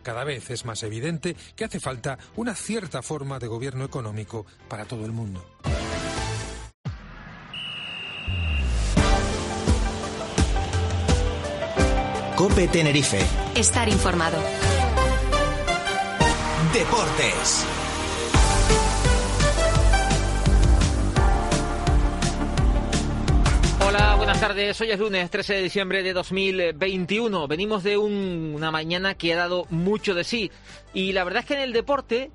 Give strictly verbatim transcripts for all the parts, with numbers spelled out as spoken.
cada vez es más evidente que hace falta una cierta forma de gobierno económico para todo el mundo. COPE Tenerife. Estar informado. Deportes. Hola, buenas tardes. Hoy es lunes trece de diciembre de dos mil veintiuno. Venimos de un, una mañana que ha dado mucho de sí. Y la verdad es que en el deporte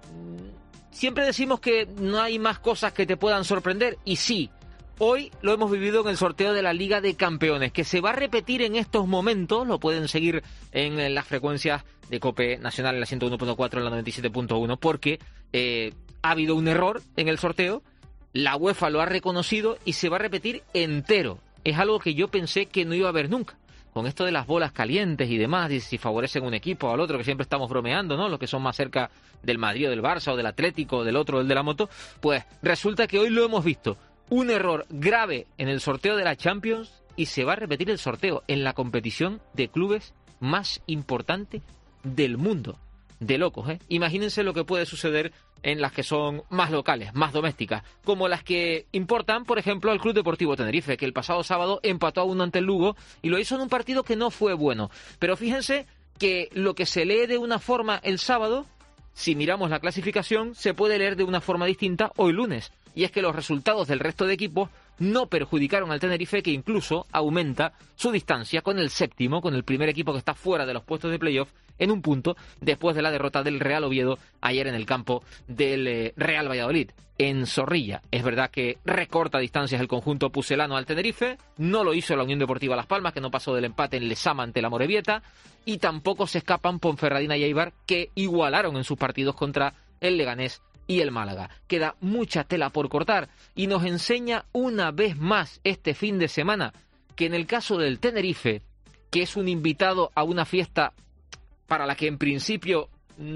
siempre decimos que no hay más cosas que te puedan sorprender. Y sí, hoy lo hemos vivido en el sorteo de la Liga de Campeones, que se va a repetir en estos momentos. Lo pueden seguir en las frecuencias de COPE Nacional, en la ciento uno punto cuatro, en la noventa y siete punto uno, porque eh, ha habido un error en el sorteo. La UEFA lo ha reconocido y se va a repetir entero. Es algo que yo pensé que no iba a haber nunca. Con esto de las bolas calientes y demás, y si favorecen un equipo o al otro, que siempre estamos bromeando, ¿no? Los que son más cerca del Madrid o del Barça o del Atlético o del otro o del de la moto, pues resulta que hoy lo hemos visto. Un error grave en el sorteo de la Champions y se va a repetir el sorteo en la competición de clubes más importante del mundo. De locos, ¿eh? Imagínense lo que puede suceder en las que son más locales, más domésticas, como las que importan, por ejemplo, al Club Deportivo Tenerife, que el pasado sábado empató a uno ante el Lugo y lo hizo en un partido que no fue bueno. Pero fíjense que lo que se lee de una forma el sábado, si miramos la clasificación, se puede leer de una forma distinta hoy lunes. Y es que los resultados del resto de equipos no perjudicaron al Tenerife, que incluso aumenta su distancia con el séptimo, con el primer equipo que está fuera de los puestos de playoff, en un punto después de la derrota del Real Oviedo ayer en el campo del eh, Real Valladolid, en Zorrilla. Es verdad que recorta distancias el conjunto pucelano al Tenerife, no lo hizo la Unión Deportiva Las Palmas, que no pasó del empate en Lezama ante la Morevieta, y tampoco se escapan Ponferradina y Eibar, que igualaron en sus partidos contra el Leganés y el Málaga. Queda mucha tela por cortar y nos enseña una vez más este fin de semana que en el caso del Tenerife, que es un invitado a una fiesta para la que en principio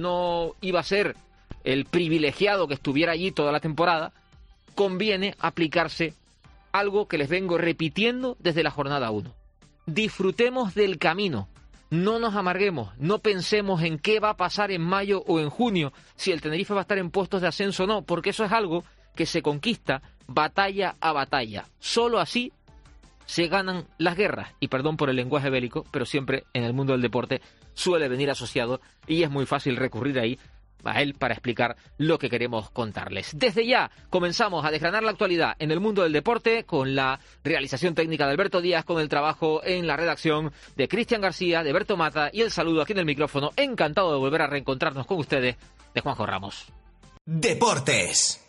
no iba a ser el privilegiado que estuviera allí toda la temporada, conviene aplicarse algo que les vengo repitiendo desde la jornada uno. Disfrutemos del camino. No nos amarguemos, no pensemos en qué va a pasar en mayo o en junio, si el Tenerife va a estar en puestos de ascenso o no, porque eso es algo que se conquista batalla a batalla. Solo así se ganan las guerras, y perdón por el lenguaje bélico, pero siempre en el mundo del deporte suele venir asociado y es muy fácil recurrir ahí a él para explicar lo que queremos contarles. Desde ya comenzamos a desgranar la actualidad en el mundo del deporte con la realización técnica de Alberto Díaz, con el trabajo en la redacción de Cristian García, de Berto Mata y el saludo aquí en el micrófono, encantado de volver a reencontrarnos con ustedes, de Juanjo Ramos. Deportes.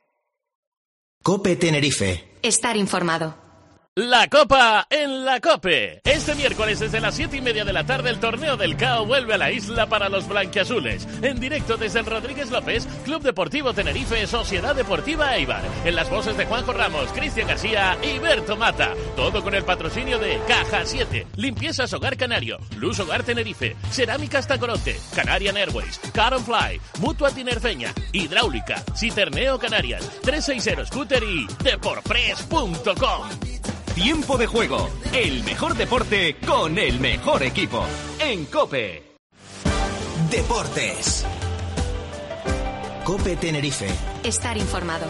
COPE Tenerife. Estar informado. La Copa en la COPE. Este miércoles desde las siete y media de la tarde el torneo del C A O vuelve a la isla para los blanquiazules. En directo desde el Rodríguez López, Club Deportivo Tenerife, Sociedad Deportiva Eibar. En las voces de Juanjo Ramos, Cristian García y Berto Mata. Todo con el patrocinio de Caja siete, Limpiezas Hogar Canario, Luz Hogar Tenerife, Cerámicas Tacorote, Canarian Airways, Car on Fly, Mutua Tinerfeña, Hidráulica, Citerneo Canarias, trescientos sesenta Scooter y Deporpress punto com. Tiempo de juego, el mejor deporte con el mejor equipo. En COPE. Deportes. COPE Tenerife. Estar informado.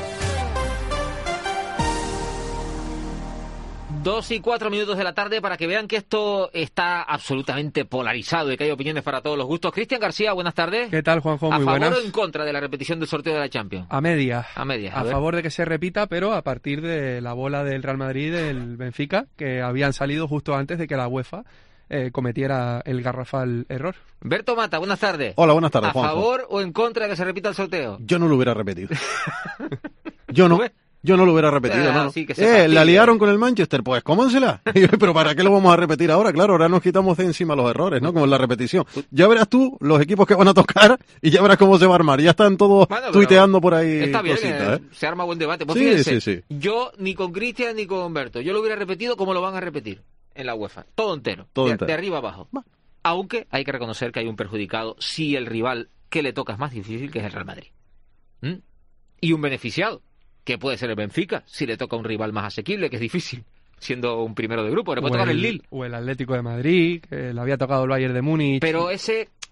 Dos y cuatro minutos de la tarde para que vean que esto está absolutamente polarizado y que hay opiniones para todos los gustos. Cristian García, buenas tardes. ¿Qué tal, Juanjo? Muy buenas. ¿A favor buenas. o en contra de la repetición del sorteo de la Champions? A media. A media. A, a favor de que se repita, pero a partir de la bola del Real Madrid y del Benfica, que habían salido justo antes de que la UEFA eh, cometiera el garrafal error. Berto Mata, buenas tardes. Hola, buenas tardes, ¿A Juanjo. favor o en contra de que se repita el sorteo? Yo no lo hubiera repetido. Yo no. Yo no lo hubiera repetido, Ah, no. sí, que se eh, fastidie. la liaron con el Manchester, pues cómansela. Pero ¿para qué lo vamos a repetir ahora? Claro, ahora nos quitamos de encima los errores, ¿no? Como en la repetición. Ya verás tú los equipos que van a tocar y ya verás cómo se va a armar. Ya están todos Bueno, tuiteando por ahí está bien, cositas, eh, ¿eh? se arma buen debate. Pues Sí, fíjense, sí, sí. yo ni con Cristian ni con Humberto, yo lo hubiera repetido como lo van a repetir en la UEFA. Todo entero, Todo de, entero. de arriba abajo. Aunque hay que reconocer que hay un perjudicado si el rival que le toca es más difícil, que es el Real Madrid. ¿Mm? Y un beneficiado, que puede ser el Benfica, si le toca un rival más asequible, que es difícil, siendo un primero de grupo. Le puede O tocar el, el Lille. o el Atlético de Madrid, que le había tocado el Bayern de Múnich. Pero ese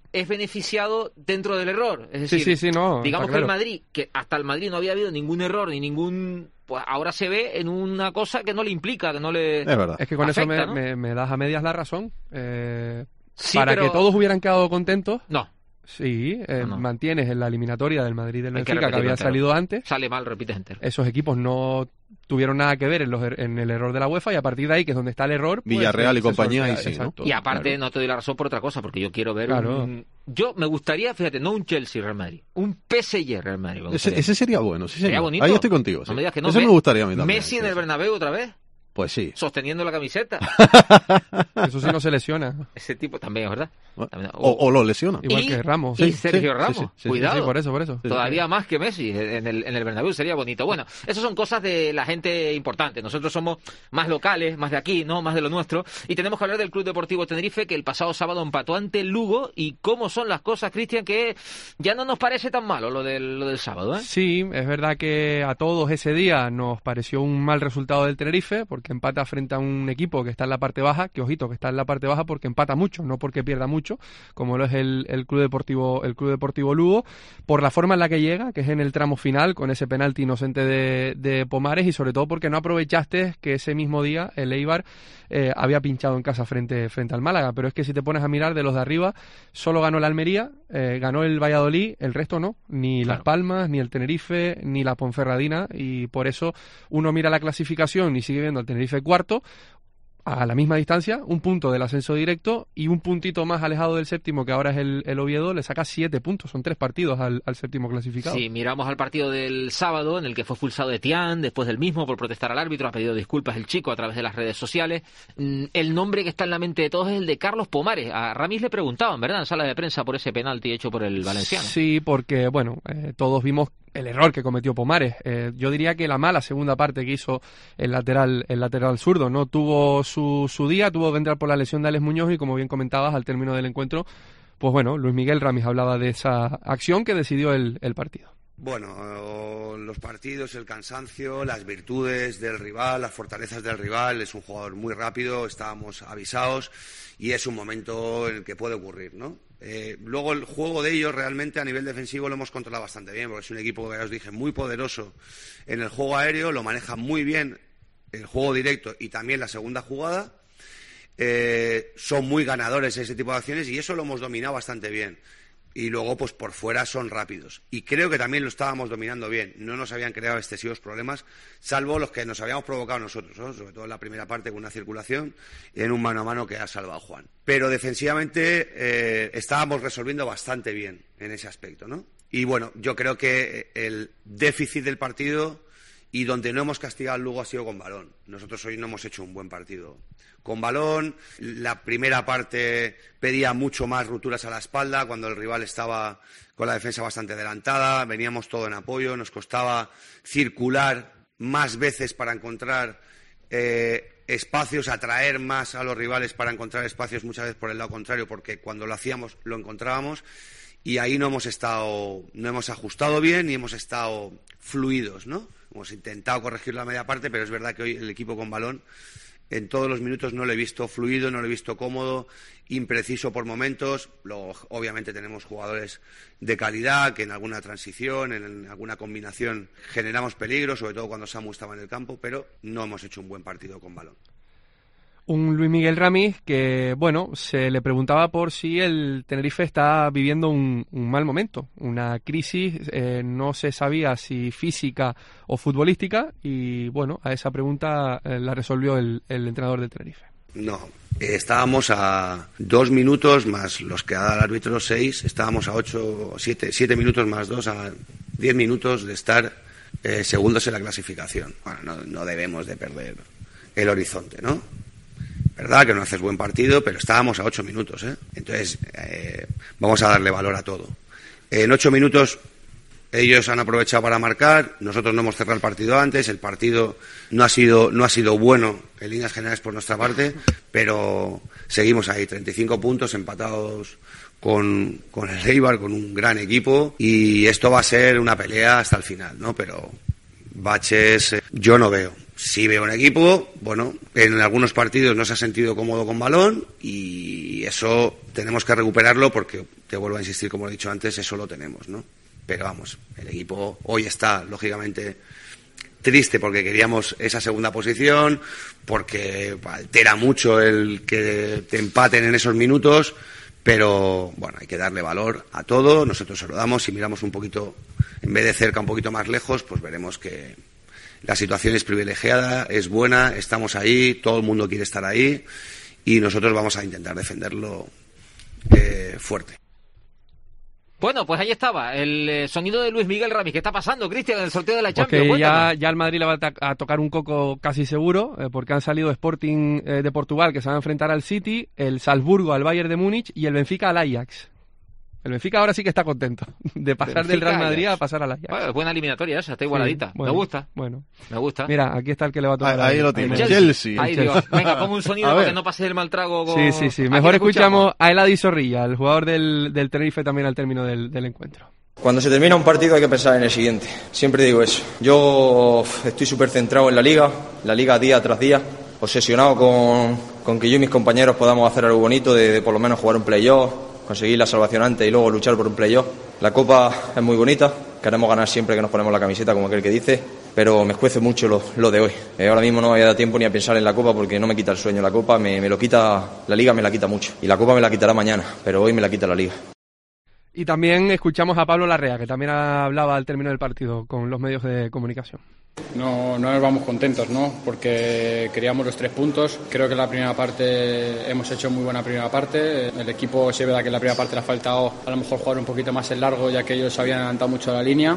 es beneficiado dentro del error. Es decir, sí, sí, sí, no, digamos que claro. el Madrid, que hasta el Madrid no había habido ningún error ni ningún... Pues ahora se ve en una cosa que no le implica, que no le Es verdad. Es que con afecta, eso me, ¿no? me, me das a medias la razón. Eh, Sí, para pero- que todos hubieran quedado contentos, No, sí, eh, No, no. mantienes en la eliminatoria del Madrid y del Hay que Benfica, que repetirlo había entero. salido antes. sale mal, repites entero. Esos equipos no tuvieron nada que ver en, los er- en el error de la UEFA y a partir de ahí, que es donde está el error... pues, Villarreal y se compañía, sortea, ahí sí, ¿no? exacto, Y aparte, claro. no te doy la razón por otra cosa, porque yo quiero ver Claro. un... Yo me gustaría, fíjate, no un Chelsea-Real Madrid, un P S G-Real Madrid. me Ese, gustaría. ese sería bueno, sí, Sería señor. bonito. Ahí estoy contigo. No sí. me digas que no. Ese Me- me gustaría a mí también. Messi sí, en el sí. Bernabéu otra vez, Pues sí. sosteniendo la camiseta. Eso sí no se lesiona. Ese tipo también, es verdad. También- O, o lo lesiona. Igual Y- que Ramos. Y Sí, Sergio sí, Ramos, sí, sí, sí, cuidado. Sí, por eso, por eso. Todavía más que Messi en el, en el Bernabéu, sería bonito. Bueno, esas son cosas de la gente importante. Nosotros somos más locales, más de aquí, no más de lo nuestro. Y tenemos que hablar del Club Deportivo Tenerife, que el pasado sábado empató ante el Lugo. Y cómo son las cosas, Cristian, que ya no nos parece tan malo lo del, lo del sábado, ¿eh? Sí, es verdad que a todos ese día nos pareció un mal resultado del Tenerife, porque empata frente a un equipo que está en la parte baja, que ojito, que está en la parte baja porque empata mucho, no porque pierda mucho, como lo es el, el Club Deportivo el Club Deportivo Lugo, por la forma en la que llega, que es en el tramo final, con ese penalti inocente de, de Pomares, y sobre todo porque no aprovechaste que ese mismo día el Eibar eh, había pinchado en casa frente, frente al Málaga. Pero es que si te pones a mirar de los de arriba, solo ganó el Almería, eh, ganó el Valladolid, el resto no, ni Claro. Las Palmas, ni el Tenerife, ni la Ponferradina, y por eso uno mira la clasificación y sigue viendo al Tenerife cuarto, a la misma distancia, un punto del ascenso directo y un puntito más alejado del séptimo, que ahora es el, el Oviedo, le saca siete puntos, son tres partidos al, al séptimo clasificado. Sí, miramos al partido del sábado en el que fue expulsado Etienne después del mismo por protestar al árbitro, ha pedido disculpas el chico a través de las redes sociales. Mm, El nombre que está en la mente de todos es el de Carlos Pomares. A Ramis le preguntaban, ¿verdad?, en sala de prensa por ese penalti hecho por el valenciano. Sí, porque, bueno, eh, todos vimos el error que cometió Pomares. Eh, yo diría que la mala segunda parte que hizo el lateral el lateral zurdo. No tuvo su, su día, tuvo que entrar por la lesión de Alex Muñoz y, como bien comentabas, al término del encuentro, pues bueno, Luis Miguel Ramis hablaba de esa acción que decidió el, el partido. Bueno, los partidos, el cansancio, las virtudes del rival, las fortalezas del rival. Es un jugador muy rápido, estábamos avisados y es un momento en el que puede ocurrir, ¿no? Eh, luego el juego de ellos realmente a nivel defensivo lo hemos controlado bastante bien, porque es un equipo que ya os dije muy poderoso en el juego aéreo, lo maneja muy bien el juego directo y también la segunda jugada. Eh, son muy ganadores ese tipo de acciones y eso lo hemos dominado bastante bien. Y luego, pues por fuera son rápidos. Y creo que también lo estábamos dominando bien. No nos habían creado excesivos problemas, salvo los que nos habíamos provocado nosotros, ¿no? Sobre todo en la primera parte con una circulación y en un mano a mano que ha salvado Juan. Pero defensivamente eh, estábamos resolviendo bastante bien en ese aspecto, ¿no? Y bueno, yo creo que el déficit del partido y donde no hemos castigado al Lugo ha sido con balón. Nosotros hoy no hemos hecho un buen partido con balón. La primera parte pedía mucho más rupturas a la espalda cuando el rival estaba con la defensa bastante adelantada, veníamos todo en apoyo, nos costaba circular más veces para encontrar eh, espacios, atraer más a los rivales para encontrar espacios muchas veces por el lado contrario, porque cuando lo hacíamos lo encontrábamos. Y ahí no hemos estado, no hemos ajustado bien y hemos estado fluidos, ¿no? Hemos intentado corregir la media parte, pero es verdad que hoy el equipo con balón en todos los minutos no lo he visto fluido, no lo he visto cómodo, impreciso por momentos. Luego, obviamente, tenemos jugadores de calidad que en alguna transición, en alguna combinación generamos peligro, sobre todo cuando Samu estaba en el campo, pero no hemos hecho un buen partido con balón. Un Luis Miguel Ramis que, bueno, se le preguntaba por si el Tenerife está viviendo un, un mal momento, una crisis, eh, no se sabía si física o futbolística, y bueno, a esa pregunta eh, la resolvió el, el entrenador del Tenerife. No, eh, estábamos a dos minutos más los que ha dado el árbitro, seis, estábamos a ocho, siete, siete minutos más dos, a diez minutos de estar eh, segundos en la clasificación. Bueno, no, no debemos de perder el horizonte, ¿no? Verdad que no haces buen partido, pero estábamos a ocho minutos, ¿eh? Entonces, eh, vamos a darle valor a todo. En ocho minutos ellos han aprovechado para marcar, nosotros no hemos cerrado el partido antes, el partido no ha sido, no ha sido bueno en líneas generales por nuestra parte, pero seguimos ahí, treinta y cinco puntos empatados con, con el Eibar, con un gran equipo, y esto va a ser una pelea hasta el final, ¿no? Pero baches eh, yo no veo. sí veo un equipo, bueno, en algunos partidos no se ha sentido cómodo con balón y eso tenemos que recuperarlo porque, te vuelvo a insistir, como he dicho antes, eso lo tenemos, ¿no? Pero vamos, el equipo hoy está, lógicamente, triste porque queríamos esa segunda posición, porque altera mucho el que te empaten en esos minutos, pero bueno, hay que darle valor a todo, nosotros se lo damos, si miramos un poquito, en vez de cerca, un poquito más lejos, pues veremos que la situación es privilegiada, es buena, estamos ahí, todo el mundo quiere estar ahí y nosotros vamos a intentar defenderlo eh, fuerte. Bueno, pues ahí estaba, el eh, sonido de Luis Miguel Ramis. ¿Qué está pasando, Cristian, en el sorteo de la Champions? Porque ya, ya el Madrid le va a, a tocar un coco casi seguro, eh, porque han salido Sporting eh, de Portugal, que se va a enfrentar al City, el Salzburgo al Bayern de Múnich y el Benfica al Ajax. El Benfica ahora sí que está contento de pasar Benfica, del Real Madrid Ajax. a pasar al Ajax. Bueno, buena eliminatoria esa, está igualadita. Sí, bueno, me gusta. Bueno. Me gusta. Mira, aquí está el que le va a tocar. Ahí, ahí lo tiene. Chelsea. Chelsea. Ay, Dios. Venga, pongo un sonido para que no pase el mal trago. Con... Sí, sí, sí. Mejor escuchamos a Eladi Zorrilla, el jugador del, del Tenerife, también al término del, del encuentro. Cuando se termina un partido hay que pensar en el siguiente. Siempre digo eso. Yo estoy súper centrado en la Liga, la Liga día tras día, obsesionado con, con que yo y mis compañeros podamos hacer algo bonito, de, de por lo menos jugar un playoff, conseguir la salvación antes y luego luchar por un playoff. La Copa es muy bonita, queremos ganar siempre que nos ponemos la camiseta, como aquel que dice, pero me escuece mucho lo, lo de hoy. Eh, ahora mismo no me da tiempo ni a pensar en la Copa porque no me quita el sueño. La Copa me, me lo quita, la Liga me la quita mucho y la Copa me la quitará mañana, pero hoy me la quita la Liga. Y también escuchamos a Pablo Larrea, que también hablaba al término del partido con los medios de comunicación. No, no nos vamos contentos, ¿no? Porque queríamos los tres puntos. Creo que en la primera parte hemos hecho muy buena primera parte. El equipo se ve que en la primera parte le ha faltado a lo mejor jugar un poquito más en largo, ya que ellos habían adelantado mucho la línea.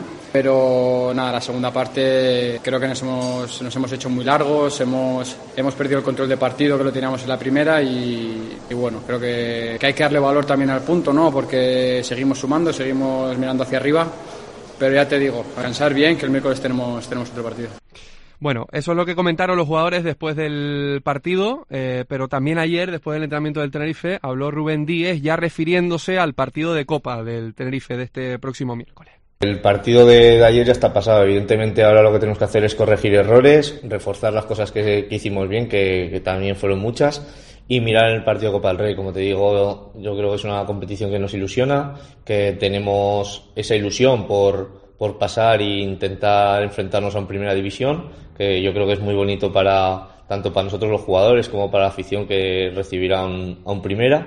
Pero nada, la segunda parte creo que nos hemos, nos hemos hecho muy largos, hemos, hemos perdido el control de partido que lo teníamos en la primera y, y bueno, creo que, que hay que darle valor también al punto, ¿no? Porque seguimos sumando, seguimos mirando hacia arriba. Pero ya te digo, a pensar bien que el miércoles tenemos, tenemos otro partido. Bueno, eso es lo que comentaron los jugadores después del partido, eh, pero también ayer, después del entrenamiento del Tenerife, habló Rubén Díez ya refiriéndose al partido de Copa del Tenerife de este próximo miércoles. El partido de, de ayer ya está pasado, evidentemente ahora lo que tenemos que hacer es corregir errores, reforzar las cosas que, que hicimos bien, que, que también fueron muchas, y mirar el partido de Copa del Rey. Como te digo, yo creo que es una competición que nos ilusiona, que tenemos esa ilusión por, por pasar e intentar enfrentarnos a una primera división, que yo creo que es muy bonito para tanto para nosotros los jugadores como para la afición que recibirá un, a un primera,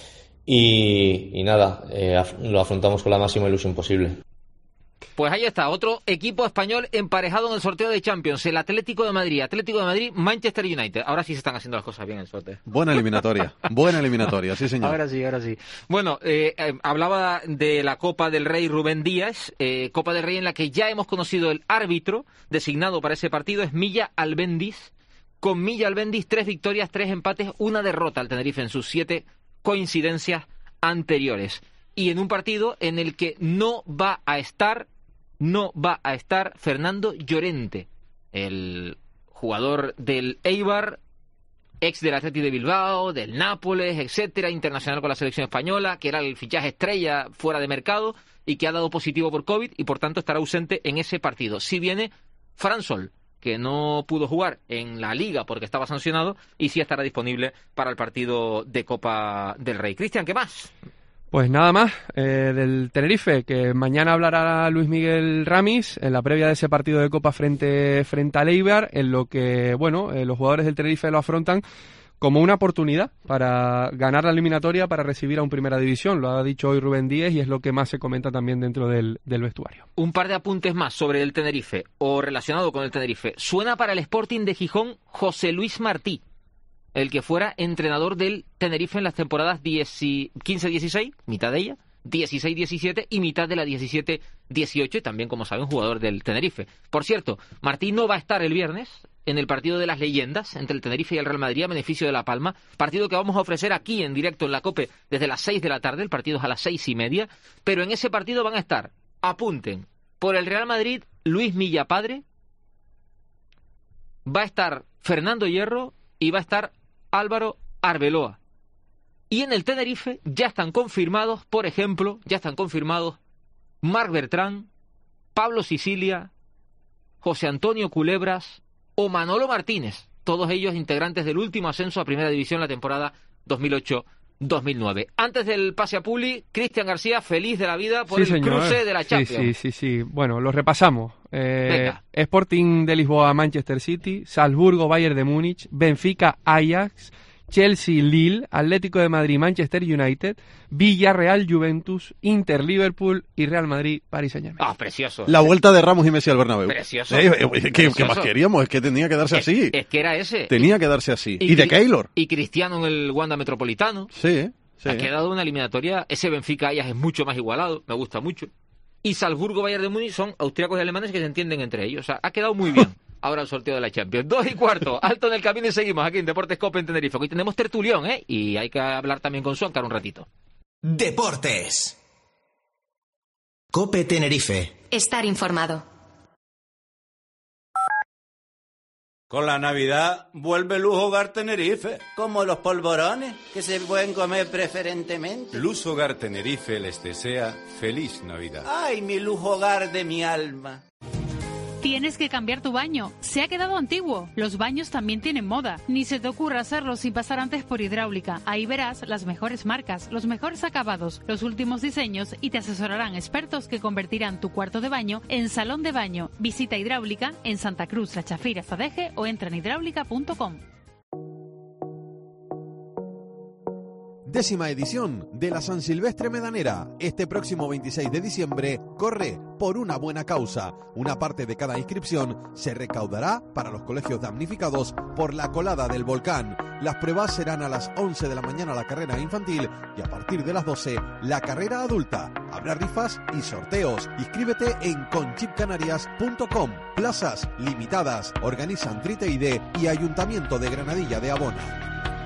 y, y nada, eh, af- lo afrontamos con la máxima ilusión posible. Pues ahí está, otro equipo español emparejado en el sorteo de Champions, el Atlético de Madrid. Atlético de Madrid, Manchester United. Ahora sí se están haciendo las cosas bien en el sorteo. Buena eliminatoria, buena eliminatoria, sí señor. Ahora sí, ahora sí. Bueno, eh, eh, hablaba de la Copa del Rey Rubén Díaz, eh, Copa del Rey en la que ya hemos conocido el árbitro designado para ese partido, es Milla Albendis. Con Milla Albendis, tres victorias, tres empates, una derrota al Tenerife en sus siete coincidencias anteriores. Y en un partido en el que no va a estar, no va a estar Fernando Llorente, el jugador del Eibar, ex del Athletic de Bilbao, del Nápoles, etcétera, internacional con la selección española, que era el fichaje estrella fuera de mercado y que ha dado positivo por COVID y por tanto estará ausente en ese partido. Si viene Fran Sol, que no pudo jugar en la Liga porque estaba sancionado y sí estará disponible para el partido de Copa del Rey. Cristian, ¿qué más? Pues nada más, eh, del Tenerife, que mañana hablará Luis Miguel Ramis en la previa de ese partido de Copa frente, frente al Eibar, en lo que, bueno, eh, los jugadores del Tenerife lo afrontan como una oportunidad para ganar la eliminatoria, para recibir a un Primera División. Lo ha dicho hoy Rubén Díez y es lo que más se comenta también dentro del, del vestuario. Un par de apuntes más sobre el Tenerife, o relacionado con el Tenerife. Suena para el Sporting de Gijón José Luis Martí, el que fuera entrenador del Tenerife en las temporadas quince dieciséis, mitad de ella, dieciséis diecisiete y mitad de la diecisiete dieciocho, y también, como saben, jugador del Tenerife. Por cierto, Martín no va a estar el viernes en el partido de las leyendas entre el Tenerife y el Real Madrid a beneficio de La Palma, partido que vamos a ofrecer aquí en directo en la COPE desde las seis de la tarde, el partido es a las seis y media, pero en ese partido van a estar, apunten, por el Real Madrid, Luis Milla padre, va a estar Fernando Hierro y va a estar Álvaro Arbeloa. Y en el Tenerife ya están confirmados, por ejemplo, ya están confirmados Marc Bertrán, Pablo Sicilia, José Antonio Culebras, o Manolo Martínez, todos ellos integrantes del último ascenso a Primera División la temporada dos mil ocho dos mil nueve. Antes del pase a Publi, Cristian García, feliz de la vida por sí, el señor. cruce de la Champions. Sí, sí, sí, sí. Bueno, lo repasamos. Eh, Sporting de Lisboa, Manchester City, Salzburgo, Bayern de Múnich, Benfica, Ajax, Chelsea, Lille, Atlético de Madrid, Manchester United, Villarreal, Juventus, Inter, Liverpool y Real Madrid, Paris Saint-Germain. Ah, precioso. La vuelta de Ramos y Messi al Bernabéu. Precioso. Eh, eh, ¿qué, Precioso. ¿Qué más queríamos? Es que tenía que darse es, así. Es que era ese. Tenía que darse así. Y, Y, de Keylor. Y Cristiano en el Wanda Metropolitano. Sí, sí. Ha quedado una eliminatoria. Ese Benfica Ajax es mucho más igualado. Me gusta mucho. Y Salzburgo, Bayern de Múnich son austriacos y alemanes que se entienden entre ellos. O sea, ha quedado muy bien. Ahora el sorteo de la Champions. Dos y cuarto, alto en el camino y seguimos aquí en Deportes Cope en Tenerife. Hoy tenemos tertulión, ¿eh? Y hay que hablar también con Suancar un ratito. Deportes. Cope Tenerife. Estar informado. Con la Navidad vuelve Lujo Hogar Tenerife. Como los polvorones, que se pueden comer preferentemente. Luz Hogar Tenerife les desea feliz Navidad. Ay, mi Lujo Hogar de mi alma. Tienes que cambiar tu baño. Se ha quedado antiguo. Los baños también tienen moda. Ni se te ocurra hacerlo sin pasar antes por Hidráulica. Ahí verás las mejores marcas, los mejores acabados, los últimos diseños y te asesorarán expertos que convertirán tu cuarto de baño en salón de baño. Visita Hidráulica en Santa Cruz, La Chafira, Zadeje o entra en hidráulica punto com. Décima edición de la San Silvestre Medanera. Este próximo veintiséis de diciembre corre por una buena causa. Una parte de cada inscripción se recaudará para los colegios damnificados por la colada del volcán. Las pruebas serán a las once de la mañana la carrera infantil y a partir de las doce la carrera adulta. Habrá rifas y sorteos. Inscríbete en conchip canarias punto com. Plazas limitadas. Organizan Trite I D y Ayuntamiento de Granadilla de Abona.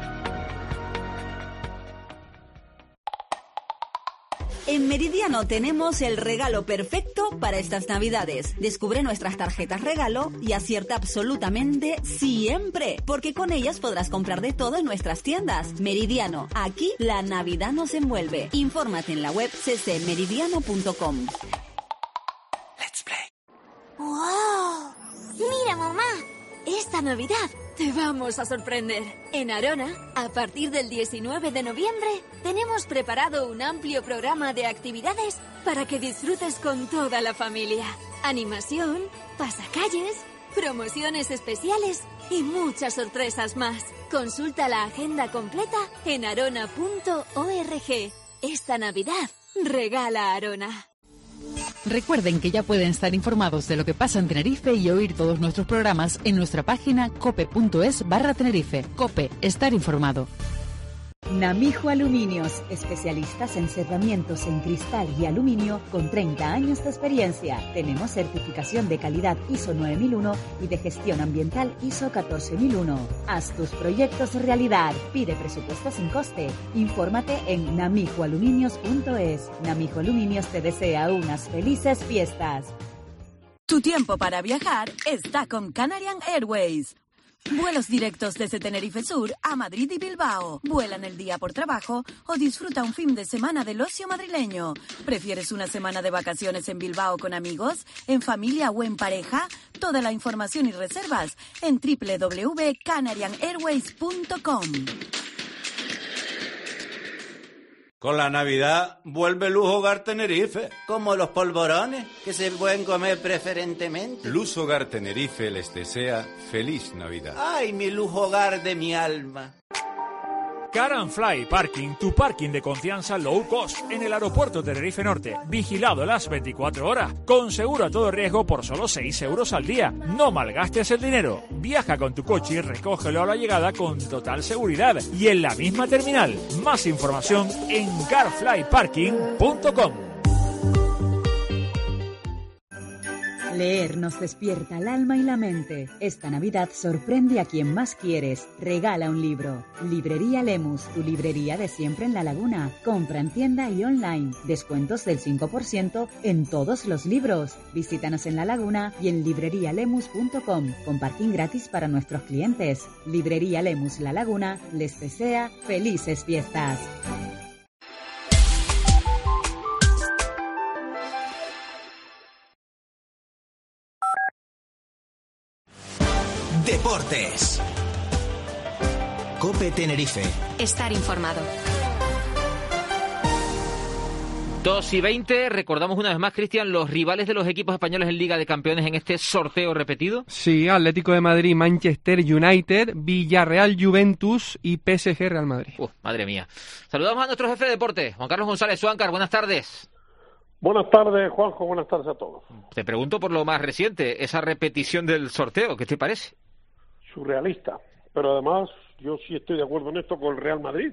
En Meridiano tenemos el regalo perfecto para estas Navidades. Descubre nuestras tarjetas regalo y acierta absolutamente siempre, porque con ellas podrás comprar de todo en nuestras tiendas. Meridiano, aquí la Navidad nos envuelve. Infórmate en la web c c meridiano punto com. Let's play. ¡Wow! ¡Mira, mamá! Esta Navidad te vamos a sorprender. En Arona, a partir del diecinueve de noviembre, tenemos preparado un amplio programa de actividades para que disfrutes con toda la familia. Animación, pasacalles, promociones especiales y muchas sorpresas más. Consulta la agenda completa en arona punto org. Esta Navidad, regala Arona. Recuerden que ya pueden estar informados de lo que pasa en Tenerife y oír todos nuestros programas en nuestra página cope punto es barra Tenerife. Cope, estar informado. Namijo Aluminios, especialistas en cerramientos en cristal y aluminio con treinta años de experiencia. Tenemos certificación de calidad I S O nueve mil uno y de gestión ambiental I S O catorce mil uno. Haz tus proyectos realidad. Pide presupuesto sin coste. Infórmate en namijo aluminios punto es. Namijo Aluminios te desea unas felices fiestas. Tu tiempo para viajar está con Canarian Airways. Vuelos directos desde Tenerife Sur a Madrid y Bilbao. Vuela en el día por trabajo o disfruta un fin de semana del ocio madrileño. ¿Prefieres una semana de vacaciones en Bilbao con amigos, en familia o en pareja? Toda la información y reservas en doble u doble u doble u punto canarian airways punto com. Con la Navidad vuelve Lujo Hogar Tenerife. Como los polvorones, que se pueden comer preferentemente. Luz Hogar Tenerife les desea feliz Navidad. Ay, mi Lujo Hogar de mi alma. Car and Fly Parking, tu parking de confianza low cost en el aeropuerto Tenerife Norte, vigilado las veinticuatro horas, con seguro a todo riesgo por solo seis euros al día. No malgastes el dinero. Viaja con tu coche y recógelo a la llegada con total seguridad y en la misma terminal. Más información en car fly parking punto com. Leer nos despierta el alma y la mente. Esta Navidad sorprende a quien más quieres. Regala un libro. Librería Lemus, tu librería de siempre en La Laguna. Compra en tienda y online. Descuentos del cinco por ciento en todos los libros. Visítanos en La Laguna y en librería lemus punto com. Con parking gratis para nuestros clientes. Librería Lemus La Laguna les desea felices fiestas. Deportes. COPE Tenerife. Estar informado. dos y veinte, recordamos una vez más, Cristian, los rivales de los equipos españoles en Liga de Campeones en este sorteo repetido. Sí, Atlético de Madrid, Manchester United, Villarreal, Juventus y P S G Real Madrid. Uh, madre mía. Saludamos a nuestro jefe de deporte, Juan Carlos González Suáncar, buenas tardes. Buenas tardes, Juanjo, buenas tardes a todos. Te pregunto por lo más reciente, esa repetición del sorteo, ¿qué te parece? Surrealista, pero además yo sí estoy de acuerdo en esto con el Real Madrid.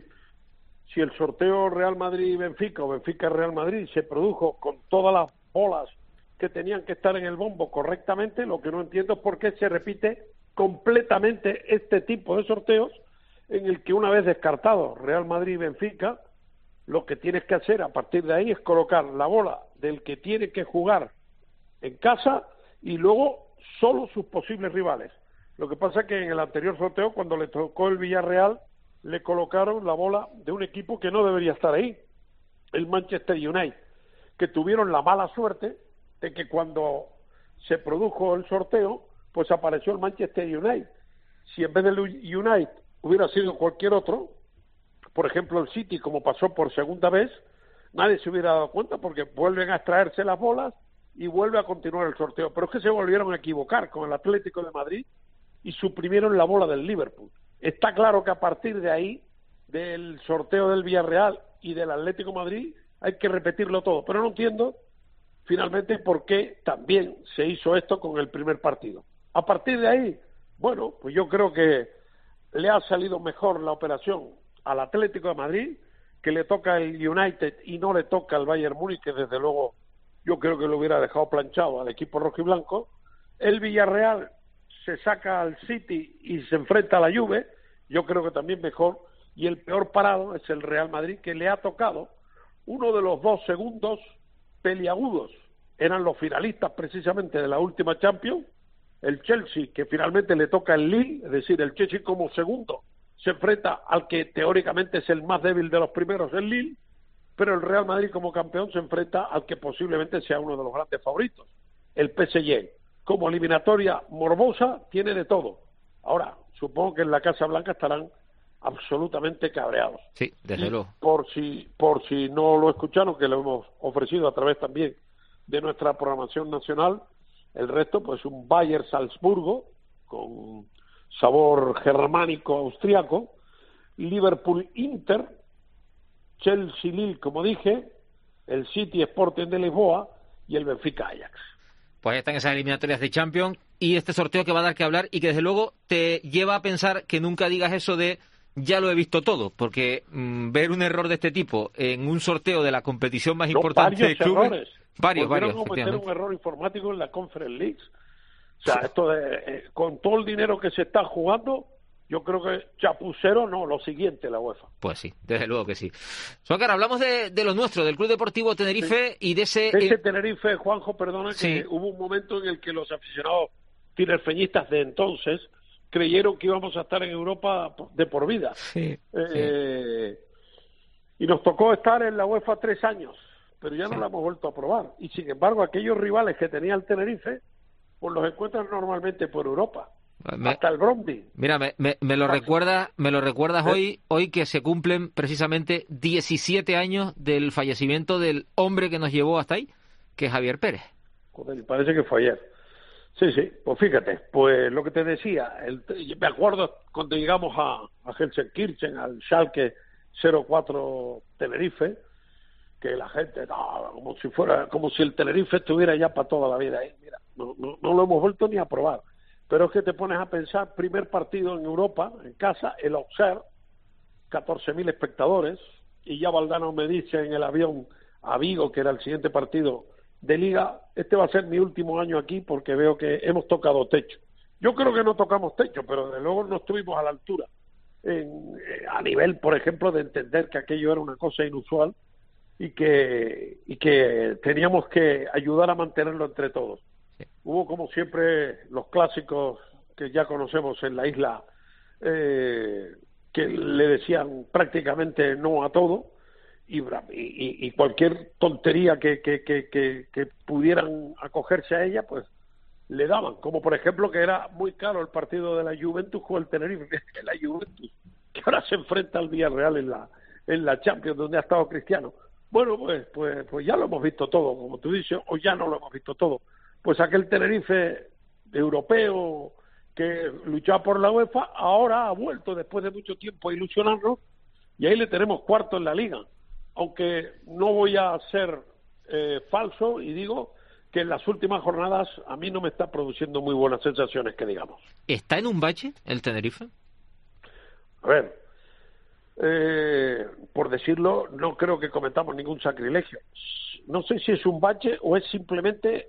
Si el sorteo Real Madrid-Benfica o Benfica-Real Madrid se produjo con todas las bolas que tenían que estar en el bombo correctamente, lo que no entiendo es por qué se repite completamente este tipo de sorteos en el que una vez descartado Real Madrid-Benfica, lo que tienes que hacer a partir de ahí es colocar la bola del que tiene que jugar en casa y luego solo sus posibles rivales. Lo que pasa es que en el anterior sorteo, cuando le tocó el Villarreal, le colocaron la bola de un equipo que no debería estar ahí, el Manchester United, que tuvieron la mala suerte de que cuando se produjo el sorteo, pues apareció el Manchester United. Si en vez del United hubiera sido cualquier otro, por ejemplo el City, como pasó por segunda vez, nadie se hubiera dado cuenta porque vuelven a extraerse las bolas y vuelve a continuar el sorteo. Pero es que se volvieron a equivocar con el Atlético de Madrid y suprimieron la bola del Liverpool. Está claro que a partir de ahí, del sorteo del Villarreal y del Atlético de Madrid, hay que repetirlo todo. Pero no entiendo finalmente por qué también se hizo esto con el primer partido. A partir de ahí, bueno, pues yo creo que le ha salido mejor la operación al Atlético de Madrid, que le toca el United y no le toca al Bayern Múnich, que desde luego yo creo que lo hubiera dejado planchado al equipo rojiblanco. El Villarreal se saca al City y se enfrenta a la Juve, yo creo que también mejor, y el peor parado es el Real Madrid, que le ha tocado uno de los dos segundos peliagudos. Eran los finalistas precisamente de la última Champions, el Chelsea, que finalmente le toca el Lille, es decir, el Chelsea como segundo se enfrenta al que teóricamente es el más débil de los primeros, el Lille, pero el Real Madrid como campeón se enfrenta al que posiblemente sea uno de los grandes favoritos, el P S G. Como eliminatoria morbosa, tiene de todo. Ahora, supongo que en la Casa Blanca estarán absolutamente cabreados. Sí, desde luego. Por si, por si no lo escucharon, que lo hemos ofrecido a través también de nuestra programación nacional, el resto, pues un Bayer Salzburgo, con sabor germánico austriaco, Liverpool Inter, Chelsea Lille, como dije, el City Sporting de Lisboa y el Benfica Ajax. Pues ahí están esas eliminatorias de Champions y este sorteo que va a dar que hablar y que desde luego te lleva a pensar que nunca digas eso de ya lo he visto todo, porque mmm, ver un error de este tipo en un sorteo de la competición más no, importante varios de clubes, errores. varios, Volvieron varios, a cometer un error informático en la Conference League. O sea, esto de, eh, con todo el dinero que se está jugando, yo creo que chapucero no, lo siguiente la UEFA. Pues sí, desde luego que sí. Suáncar, hablamos de, de lo nuestro, del Club Deportivo Tenerife sí. y de ese... Ese Tenerife, Juanjo, perdona, sí. que hubo un momento en el que los aficionados tinerfeñistas de entonces creyeron que íbamos a estar en Europa de por vida. Sí, eh, sí. Y nos tocó estar en la UEFA tres años, pero ya no sí. la hemos vuelto a probar. Y sin embargo, aquellos rivales que tenía el Tenerife, pues los encuentran normalmente por Europa. Me, hasta el Bromby. Mira, me, me, me lo recuerda, me lo recuerdas ¿Eh? hoy, hoy que se cumplen precisamente diecisiete años del fallecimiento del hombre que nos llevó hasta ahí, que es Javier Pérez. Joder, parece que fue ayer. Sí, sí, pues fíjate, pues lo que te decía, el, me acuerdo cuando llegamos a, a Gelsenkirchen, al Schalke cero cuatro Tenerife, que la gente, no, como si fuera, como si el Tenerife estuviera ya para toda la vida ahí. Mira, no, no, no lo hemos vuelto ni a probar. Pero es que te pones a pensar, primer partido en Europa, en casa, el Auxerre, catorce mil espectadores, y ya Valdano me dice en el avión a Vigo, que era el siguiente partido de Liga, este va a ser mi último año aquí porque veo que hemos tocado techo. Yo creo que no tocamos techo, pero desde luego no estuvimos a la altura, en, a nivel, por ejemplo, de entender que aquello era una cosa inusual y que, y que teníamos que ayudar a mantenerlo entre todos. Sí. Hubo, como siempre, los clásicos que ya conocemos en la isla, eh, que le decían prácticamente no a todo, y, y, y cualquier tontería que, que, que, que, que pudieran acogerse a ella, pues le daban, como por ejemplo que era muy caro el partido de la Juventus con el Tenerife, la Juventus, que ahora se enfrenta al Villarreal en la en la Champions, donde ha estado Cristiano. Bueno, pues pues pues ya lo hemos visto todo, como tú dices, o ya no lo hemos visto todo. Pues aquel Tenerife europeo que luchaba por la UEFA, ahora ha vuelto después de mucho tiempo a ilusionarnos, y ahí le tenemos cuarto en la Liga. Aunque no voy a ser eh, falso y digo que en las últimas jornadas a mí no me está produciendo muy buenas sensaciones, que digamos. ¿Está en un bache el Tenerife? A ver, eh, por decirlo, no creo que cometamos ningún sacrilegio. No sé si es un bache o es simplemente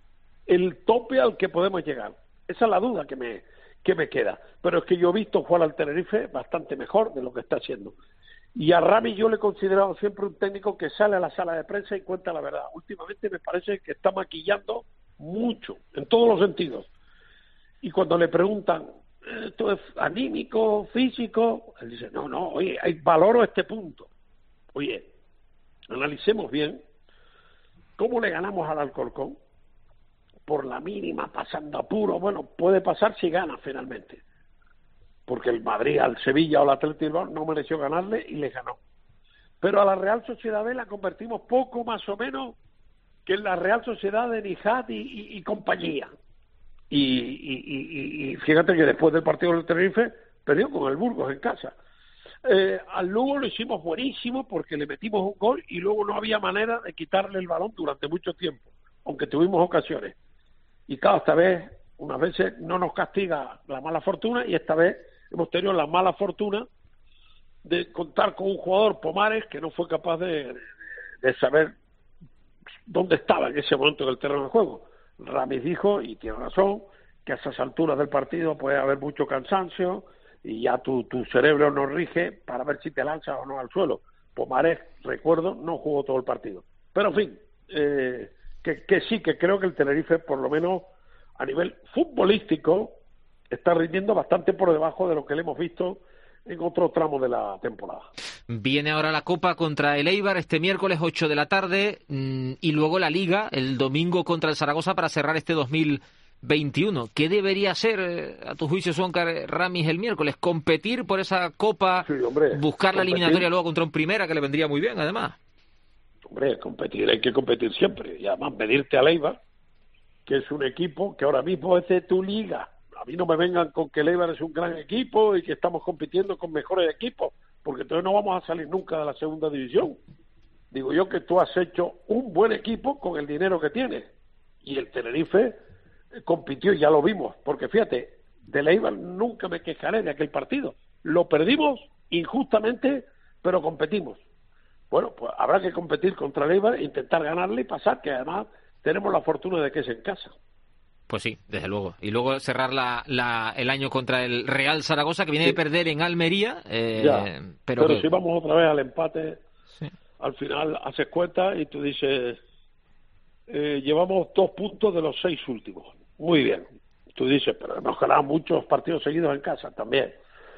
el tope al que podemos llegar. Esa es la duda que me, que me queda. Pero es que yo he visto jugar al Tenerife bastante mejor de lo que está haciendo. Y a Rami yo le he considerado siempre un técnico que sale a la sala de prensa y cuenta la verdad. Últimamente me parece que está maquillando mucho, en todos los sentidos. Y cuando le preguntan, ¿esto es anímico, físico? Él dice, no, no, oye, valoro este punto. Oye, analicemos bien cómo le ganamos al Alcorcón. Por la mínima, pasando apuro. Bueno, puede pasar si gana finalmente. Porque el Madrid al Sevilla o al Atlético de Bilbao no mereció ganarle y le ganó. Pero a la Real Sociedad B la convertimos poco más o menos que en la Real Sociedad de Nijat y, y, y compañía. Y, y, y, y fíjate que después del partido del Tenerife perdió con el Burgos en casa. Eh, al Lugo lo hicimos buenísimo porque le metimos un gol y luego no había manera de quitarle el balón durante mucho tiempo, aunque tuvimos ocasiones. Y claro, esta vez, unas veces no nos castiga la mala fortuna y esta vez hemos tenido la mala fortuna de contar con un jugador, Pomares, que no fue capaz de, de, de saber dónde estaba en ese momento en el terreno de juego. Ramis dijo, y tiene razón, que a esas alturas del partido puede haber mucho cansancio y ya tu, tu cerebro no rige para ver si te lanzas o no al suelo. Pomares, recuerdo, no jugó todo el partido. Pero en fin, eh, que, que sí, que creo que el Tenerife, por lo menos a nivel futbolístico, está rindiendo bastante por debajo de lo que le hemos visto en otro tramo de la temporada. Viene ahora la Copa contra el Eibar este miércoles ocho de la tarde mmm, y luego la Liga el domingo contra el Zaragoza para cerrar este dos mil veintiuno. ¿Qué debería ser, eh, a tu juicio, Suancar Ramis, el miércoles? ¿Competir por esa Copa? Sí, hombre, buscar la competir. eliminatoria luego contra un Primera, que le vendría muy bien, además. Hombre, competir, hay que competir siempre. Y además medirte al Eibar, que es un equipo que ahora mismo es de tu liga. A mí no me vengan con que el Eibar es un gran equipo y que estamos compitiendo con mejores equipos, porque entonces no vamos a salir nunca de la segunda división. Digo yo que tú has hecho un buen equipo con el dinero que tienes. Y el Tenerife compitió, y ya lo vimos, porque fíjate, del Eibar nunca me quejaré de aquel partido. Lo perdimos injustamente, pero competimos. Bueno, pues habrá que competir contra el Eibar, intentar ganarle y pasar, que además tenemos la fortuna de que es en casa. Pues sí, desde luego. Y luego cerrar la, la, el año contra el Real Zaragoza, que viene sí. de perder en Almería. Eh, ya, pero pero que... si vamos otra vez al empate, sí. Al final haces cuenta y tú dices, eh, llevamos dos puntos de los seis últimos. Muy bien. Tú dices, pero hemos ganado muchos partidos seguidos en casa también.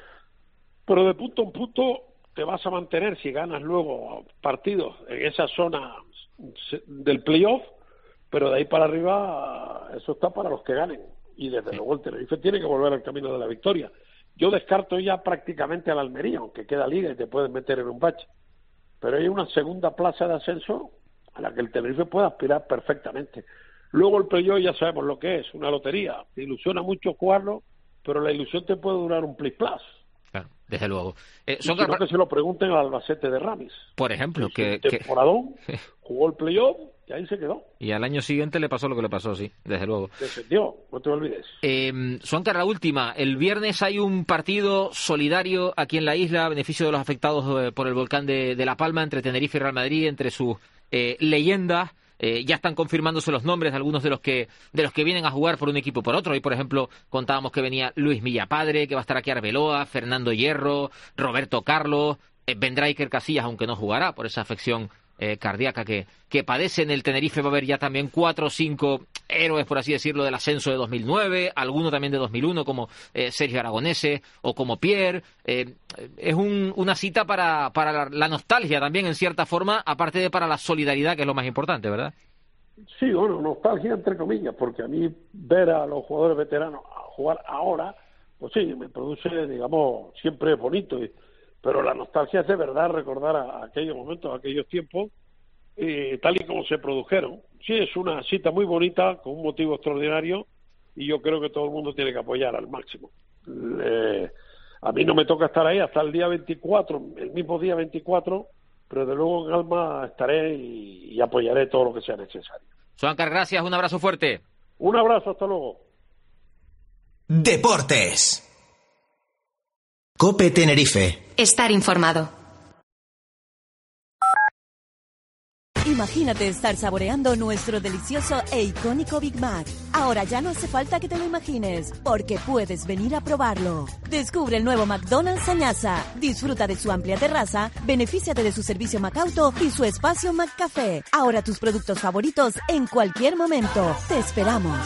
Pero de punto en punto te vas a mantener si ganas luego partidos en esa zona del playoff, pero de ahí para arriba eso está para los que ganen. Y desde sí. luego el Tenerife tiene que volver al camino de la victoria. Yo descarto ya prácticamente a la Almería, aunque queda liga y te pueden meter en un bache. Pero hay una segunda plaza de ascenso a la que el Tenerife puede aspirar perfectamente. Luego el playoff ya sabemos lo que es, una lotería. Te ilusiona mucho jugarlo, pero la ilusión te puede durar un plis-plas. Claro, desde luego. Eh, son si no que se lo pregunten al Albacete de Ramis. Por ejemplo, que... temporadón, que... jugó el playoff y ahí se quedó. Y al año siguiente le pasó lo que le pasó, sí, desde luego. Descendió, no te olvides. Eh, Suancar, la última. El viernes hay un partido solidario aquí en la isla a beneficio de los afectados eh, por el volcán de, de La Palma, entre Tenerife y Real Madrid, entre sus eh, leyendas. Eh, ya están confirmándose los nombres de algunos de los que de los que vienen a jugar por un equipo o por otro. Hoy, por ejemplo, contábamos que venía Luis Millapadre, que va a estar aquí Arbeloa, Fernando Hierro, Roberto Carlos, eh, vendrá Iker Casillas, aunque no jugará por esa afección eh, cardíaca que, que padece. En el Tenerife va a haber ya también cuatro o cinco héroes, por así decirlo, del ascenso de dos mil nueve, alguno también de dos mil uno, como eh, Sergio Aragonese o como Pierre. Eh, es un, una cita para, para la, la nostalgia también, en cierta forma, aparte de para la solidaridad, que es lo más importante, ¿verdad? Sí, bueno, nostalgia entre comillas, porque a mí ver a los jugadores veteranos a jugar ahora, pues sí, me produce, digamos, siempre bonito, y, pero la nostalgia es de verdad recordar a, a aquellos momentos, a aquellos tiempos, eh, tal y como se produjeron. Sí, es una cita muy bonita, con un motivo extraordinario, y yo creo que todo el mundo tiene que apoyar al máximo. Eh, a mí no me toca estar ahí hasta el día veinticuatro, el mismo día veinticuatro, pero de luego en alma estaré y, y apoyaré todo lo que sea necesario. Suancar, gracias, un abrazo fuerte. Un abrazo, hasta luego. Deportes. COPE Tenerife. Estar informado. Imagínate estar saboreando nuestro delicioso e icónico Big Mac. Ahora ya no hace falta que te lo imagines, porque puedes venir a probarlo. Descubre el nuevo McDonald's Añaza. Disfruta de su amplia terraza, benefíciate de su servicio McAuto y su espacio McCafé. Ahora tus productos favoritos en cualquier momento. Te esperamos.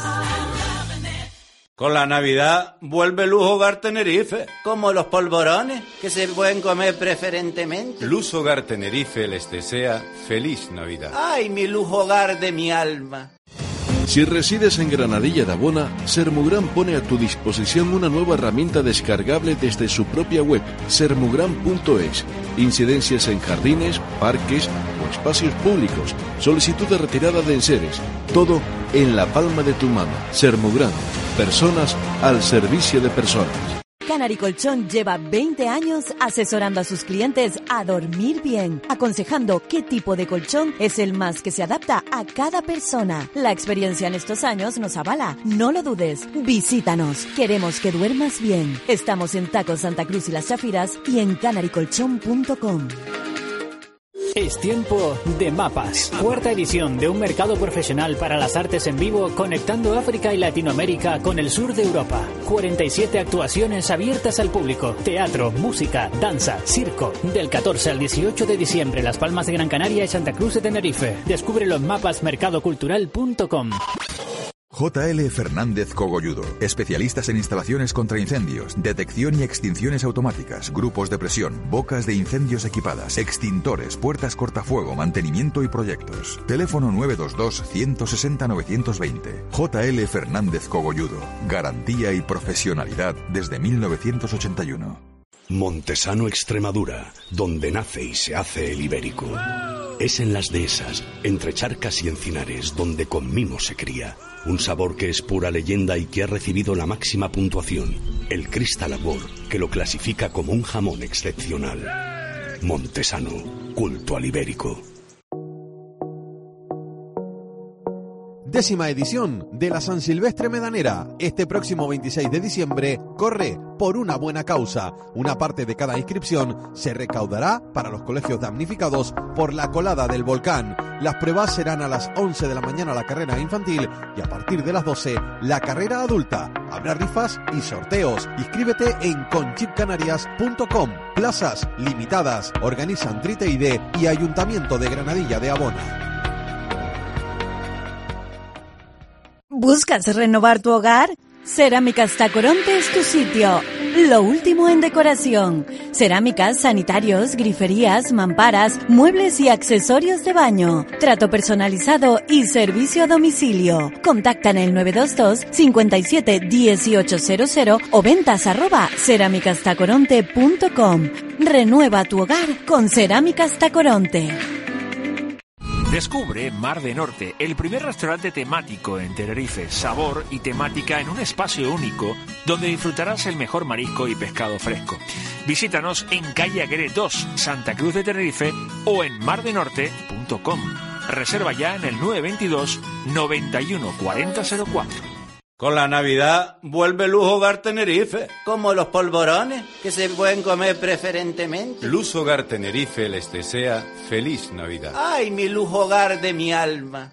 Con la Navidad vuelve Lujo Hogar Tenerife. Como los polvorones, que se pueden comer preferentemente. Luz Hogar Tenerife les desea feliz Navidad. ¡Ay, mi lujo hogar de mi alma! Si resides en Granadilla de Abona, Sermugran pone a tu disposición una nueva herramienta descargable desde su propia web, sermugran punto es. Incidencias en jardines, parques o espacios públicos, solicitud de retirada de enseres, todo en la palma de tu mano. Sermugran, personas al servicio de personas. Canary Colchón lleva veinte años asesorando a sus clientes a dormir bien, aconsejando qué tipo de colchón es el más que se adapta a cada persona. La experiencia en estos años nos avala, no lo dudes. Visítanos, queremos que duermas bien. Estamos en Tacos Santa Cruz y Las Chafiras y en canary colchón punto com. Es tiempo de Mapas, cuarta edición de un mercado profesional para las artes en vivo conectando África y Latinoamérica con el sur de Europa. cuarenta y siete actuaciones abiertas al público, teatro, música, danza, circo. Del catorce al dieciocho de diciembre, Las Palmas de Gran Canaria y Santa Cruz de Tenerife. Descúbrelo en mapas mercado cultural punto com. J L Fernández Cogolludo, especialistas en instalaciones contra incendios, detección y extinciones automáticas, grupos de presión, bocas de incendios equipadas, extintores, puertas cortafuego, mantenimiento y proyectos. Teléfono nueve dos dos, uno seis cero, nueve dos cero. J L Fernández Cogolludo, garantía y profesionalidad desde mil novecientos ochenta y uno. Montesano, Extremadura, donde nace y se hace el ibérico. Es en las dehesas, entre charcas y encinares, donde con mimo se cría. Un sabor que es pura leyenda y que ha recibido la máxima puntuación, el Crystal Award, que lo clasifica como un jamón excepcional. Montesano, culto al ibérico. Décima edición de la San Silvestre Medanera. Este próximo veintiséis de diciembre corre por una buena causa. Una parte de cada inscripción se recaudará para los colegios damnificados por la colada del volcán. Las pruebas serán a las once de la mañana la carrera infantil y a partir de las doce la carrera adulta. Habrá rifas y sorteos. Inscríbete en conchip canarias punto com. Plazas limitadas. Organizan Trite I D y Ayuntamiento de Granadilla de Abona. ¿Buscas renovar tu hogar? Cerámicas Tacoronte es tu sitio. Lo último en decoración. Cerámicas, sanitarios, griferías, mamparas, muebles y accesorios de baño. Trato personalizado y servicio a domicilio. Contacta en el nueve dos dos, cinco siete, uno ocho cero cero o ventas arroba cerámicas tacoronte punto com. Renueva tu hogar con Cerámicas Tacoronte. Descubre Mar de Norte, el primer restaurante temático en Tenerife, sabor y temática en un espacio único donde disfrutarás el mejor marisco y pescado fresco. Visítanos en calle Aguirre dos, Santa Cruz de Tenerife o en mar de norte punto com. Reserva ya en el nueve dos dos, noventa y uno, cuarenta cero cuatro. Con la Navidad vuelve Luz Hogar Tenerife. Como los polvorones, que se pueden comer preferentemente. Luz Hogar Tenerife les desea feliz Navidad. ¡Ay, mi lujo hogar de mi alma!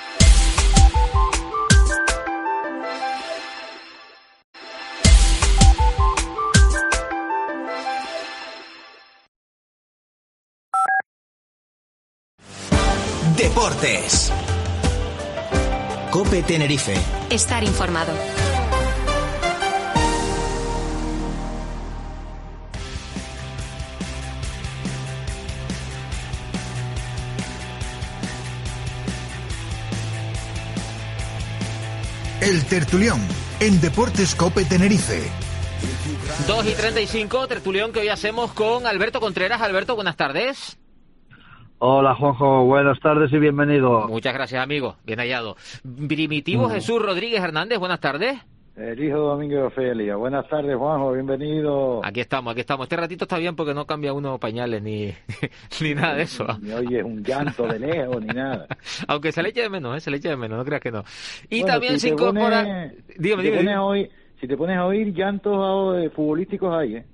Deportes. COPE Tenerife. Estar informado. El Tertulión, en Deportes COPE Tenerife. dos y treinta y cinco, tertulión que hoy hacemos con Alberto Contreras. Alberto, buenas tardes. Hola, Juanjo, buenas tardes y bienvenido. Muchas gracias, amigo, bien hallado. Primitivo mm. Jesús Rodríguez Hernández, buenas tardes. El hijo de Domingo de Ofelia. Buenas tardes, Juanjo, bienvenido. Aquí estamos, aquí estamos. Este ratito está bien porque no cambia uno pañales ni, ni nada de eso. Ni oye un llanto de lejos ni nada. Aunque se le eche de menos, ¿eh? Se le eche de menos, no creas que no. Y bueno, también si se incorpora... Pones, dígame, si, dígame, te hoy, si te pones a oír llantos eh, futbolísticos ahí, ¿eh?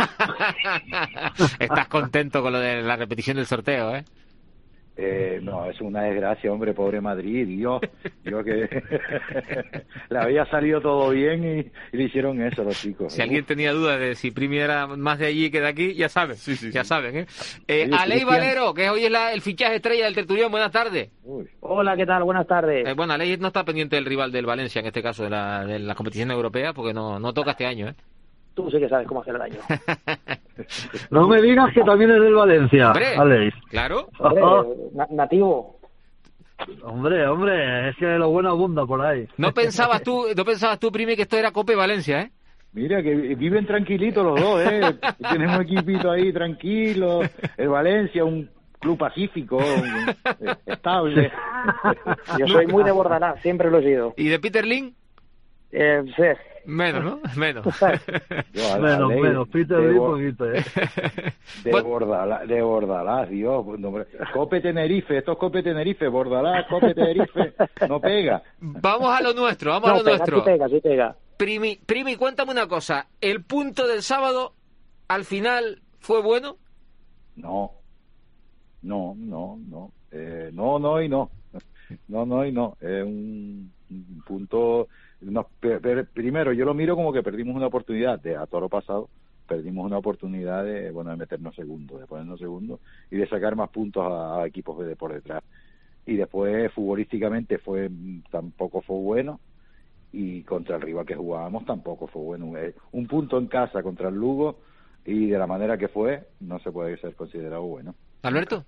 Estás contento con lo de la repetición del sorteo, ¿eh? Eh, no, es una desgracia, hombre, pobre Madrid, Dios, yo que le había salido todo bien y, y le hicieron eso a los chicos. Si ¿eh? alguien tenía dudas de si Primi era más de allí que de aquí, ya saben, sí, sí, ya sí. saben, ¿eh? eh Oye, Aleix Valero, que hoy es la, el fichaje estrella del tertulión, buenas tardes. Uy. Hola, ¿qué tal? Buenas tardes. Eh, bueno, Aleix no está pendiente del rival del Valencia, en este caso, de la, de la competición europea, porque no, no toca este año, ¿eh? Tú sí que sabes cómo hacer daño. No me digas que también es del Valencia, hombre, Aleix. Claro. Hombre, na nativo. Hombre, hombre, es que lo bueno abunda por ahí. No pensabas tú, no pensabas tú, Primi, que esto era Cope Valencia, ¿eh? Mira, que viven tranquilitos los dos, ¿eh? Tienen un equipito ahí tranquilo. El Valencia, un club pacífico, un, estable. Yo soy muy de Bordalás, siempre lo he sido. ¿Y de Peter Lim? Eh, sí. Menos, ¿no? Menos. Yo, menos, ley, menos. Peter Lim poquito, ¿eh? De bueno. Bordalás, de Bordalás, Dios. No, Cope Tenerife, esto es Cope Tenerife, Bordalás, Cope Tenerife, no pega. Vamos a lo nuestro, vamos no, a lo pega, nuestro. Sí pega, sí pega. Primi, Primi, cuéntame una cosa. ¿El punto del sábado al final fue bueno? No. No, no, no. Eh, no, no y no. No, no y no. Es eh, un, un punto... No, per, per, primero, yo lo miro como que perdimos una oportunidad de a toro pasado, perdimos una oportunidad de, bueno, de meternos segundo, de ponernos segundo y de sacar más puntos a, a equipos de por detrás. Y después, futbolísticamente, fue tampoco fue bueno y contra el rival que jugábamos tampoco fue bueno. Un punto en casa contra el Lugo y de la manera que fue, no se puede ser considerado bueno. Alberto.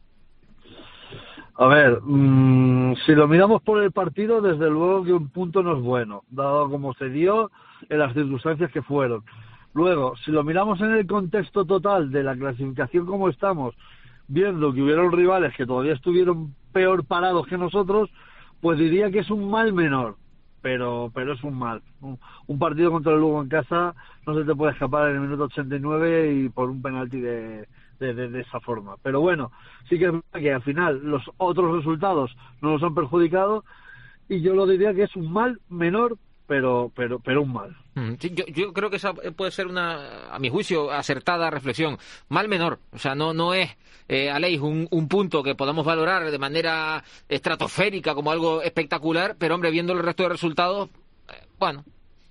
A ver, mmm, si lo miramos por el partido, desde luego que un punto no es bueno, dado como se dio en las circunstancias que fueron. Luego, si lo miramos en el contexto total de la clasificación como estamos, viendo que hubieron rivales que todavía estuvieron peor parados que nosotros, pues diría que es un mal menor, pero pero es un mal. Un, un partido contra el Lugo en casa no se te puede escapar en el minuto ochenta y nueve y por un penalti de... De, de, de esa forma, pero bueno, sí que es verdad que al final los otros resultados no nos han perjudicado y yo lo diría que es un mal menor, pero pero pero un mal. Sí, yo, yo creo que esa puede ser una, a mi juicio, acertada reflexión. Mal menor, o sea, no no es, eh, Aleix, un, un punto que podamos valorar de manera estratosférica como algo espectacular, pero hombre, viendo el resto de resultados, eh, bueno...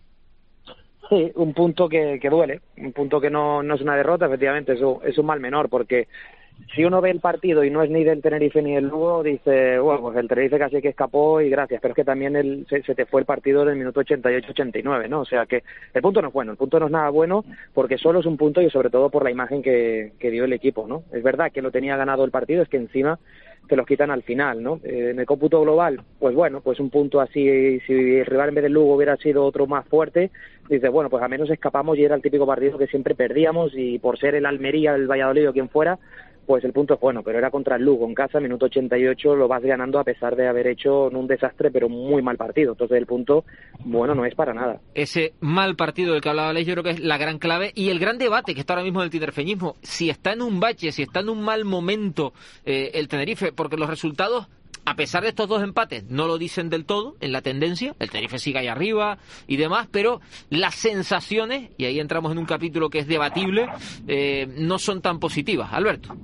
Sí, un punto que, que duele, un punto que no, no es una derrota, efectivamente, es un, es un mal menor, porque si uno ve el partido y no es ni del Tenerife ni del Lugo, dice, bueno, pues el Tenerife casi que escapó y gracias, pero es que también el, se, se te fue el partido del minuto ochenta y ocho ochenta y nueve, ¿no? O sea que el punto no es bueno, el punto no es nada bueno porque solo es un punto y sobre todo por la imagen que, que dio el equipo, ¿no? Es verdad que lo tenía ganado el partido, es que encima te los quitan al final, ¿no? Eh, en el cómputo global, pues bueno, pues un punto así, si el rival en vez del Lugo hubiera sido otro más fuerte, dices, bueno, pues al menos escapamos y era el típico partido que siempre perdíamos y por ser el Almería, el Valladolid o quien fuera, pues el punto es bueno, pero era contra el Lugo en casa, minuto ochenta y ocho, lo vas ganando a pesar de haber hecho no un desastre, pero muy mal partido. Entonces el punto, bueno, no es para nada. Ese mal partido del que hablaba Aleix, yo creo que es la gran clave y el gran debate que está ahora mismo del tinerfeñismo. Si está en un bache, si está en un mal momento eh, el Tenerife, porque los resultados, a pesar de estos dos empates, no lo dicen del todo en la tendencia, el Tenerife sigue ahí arriba y demás, pero las sensaciones, y ahí entramos en un capítulo que es debatible, eh, no son tan positivas. Alberto.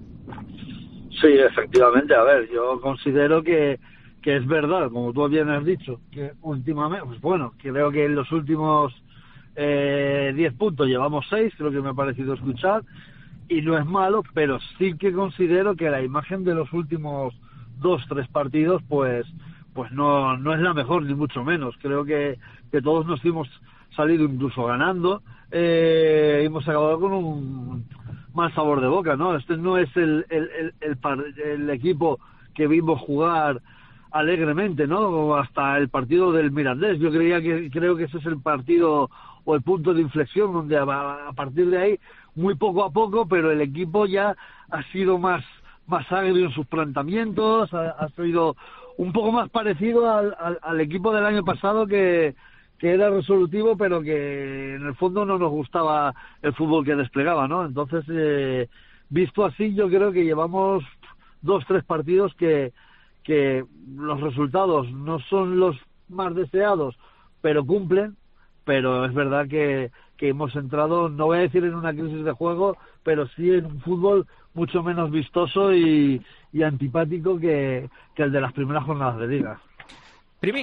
Sí, efectivamente, a ver, yo considero que, que es verdad, como tú bien has dicho, que últimamente, pues bueno, creo que en los últimos eh, diez puntos llevamos seis, creo que me ha parecido escuchar, y no es malo, pero sí que considero que la imagen de los últimos dos, tres partidos, pues pues no no es la mejor, ni mucho menos. Creo que, que todos nos hemos salido incluso ganando, eh, hemos acabado con un mal sabor de boca, ¿no? Este no es el el, el, el, el equipo que vimos jugar alegremente, ¿no? Hasta el partido del Mirandés. Yo creía que creo que ese es el partido o el punto de inflexión donde a, a partir de ahí, muy poco a poco, pero el equipo ya ha sido más más agrio en sus planteamientos, ha, ha sido un poco más parecido al, al, al equipo del año pasado que que era resolutivo, pero que en el fondo no nos gustaba el fútbol que desplegaba, ¿no? Entonces, eh, visto así, yo creo que llevamos dos, tres partidos que, que los resultados no son los más deseados, pero cumplen, pero es verdad que, que hemos entrado, no voy a decir en una crisis de juego, pero sí en un fútbol mucho menos vistoso y, y antipático que, que el de las primeras jornadas de liga. Primi.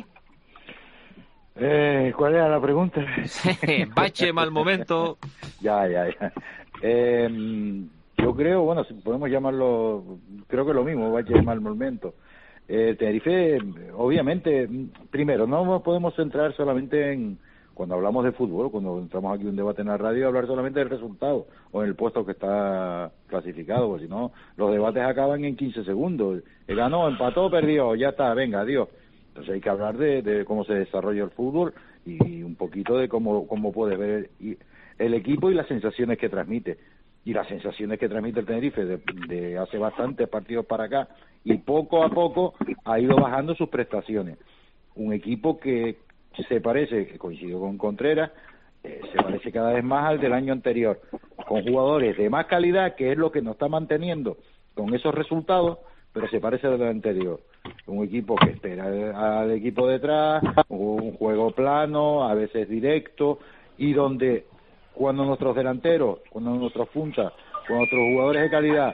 Eh, ¿Cuál era la pregunta? Bache, mal momento. Ya, ya, ya. Eh, yo creo, bueno, si podemos llamarlo, creo que lo mismo, bache, mal momento. El eh, Tenerife, obviamente, primero, no nos podemos centrar solamente en, cuando hablamos de fútbol, cuando entramos aquí en un debate en la radio, hablar solamente del resultado o en el puesto que está clasificado, porque si no, los debates acaban en quince segundos. Ganó, empató, perdió, ya está, venga, adiós. Entonces hay que hablar de, de cómo se desarrolla el fútbol y un poquito de cómo, cómo puede ver el, el equipo y las sensaciones que transmite. Y las sensaciones que transmite el Tenerife de, de hace bastantes partidos para acá y poco a poco ha ido bajando sus prestaciones. Un equipo que se parece, que coincidió con Contreras, eh, se parece cada vez más al del año anterior, con jugadores de más calidad, que es lo que nos está manteniendo con esos resultados, pero se parece al del anterior. Un equipo que espera al equipo detrás, un juego plano, a veces directo, y donde cuando nuestros delanteros, cuando nuestros puntas, cuando nuestros jugadores de calidad,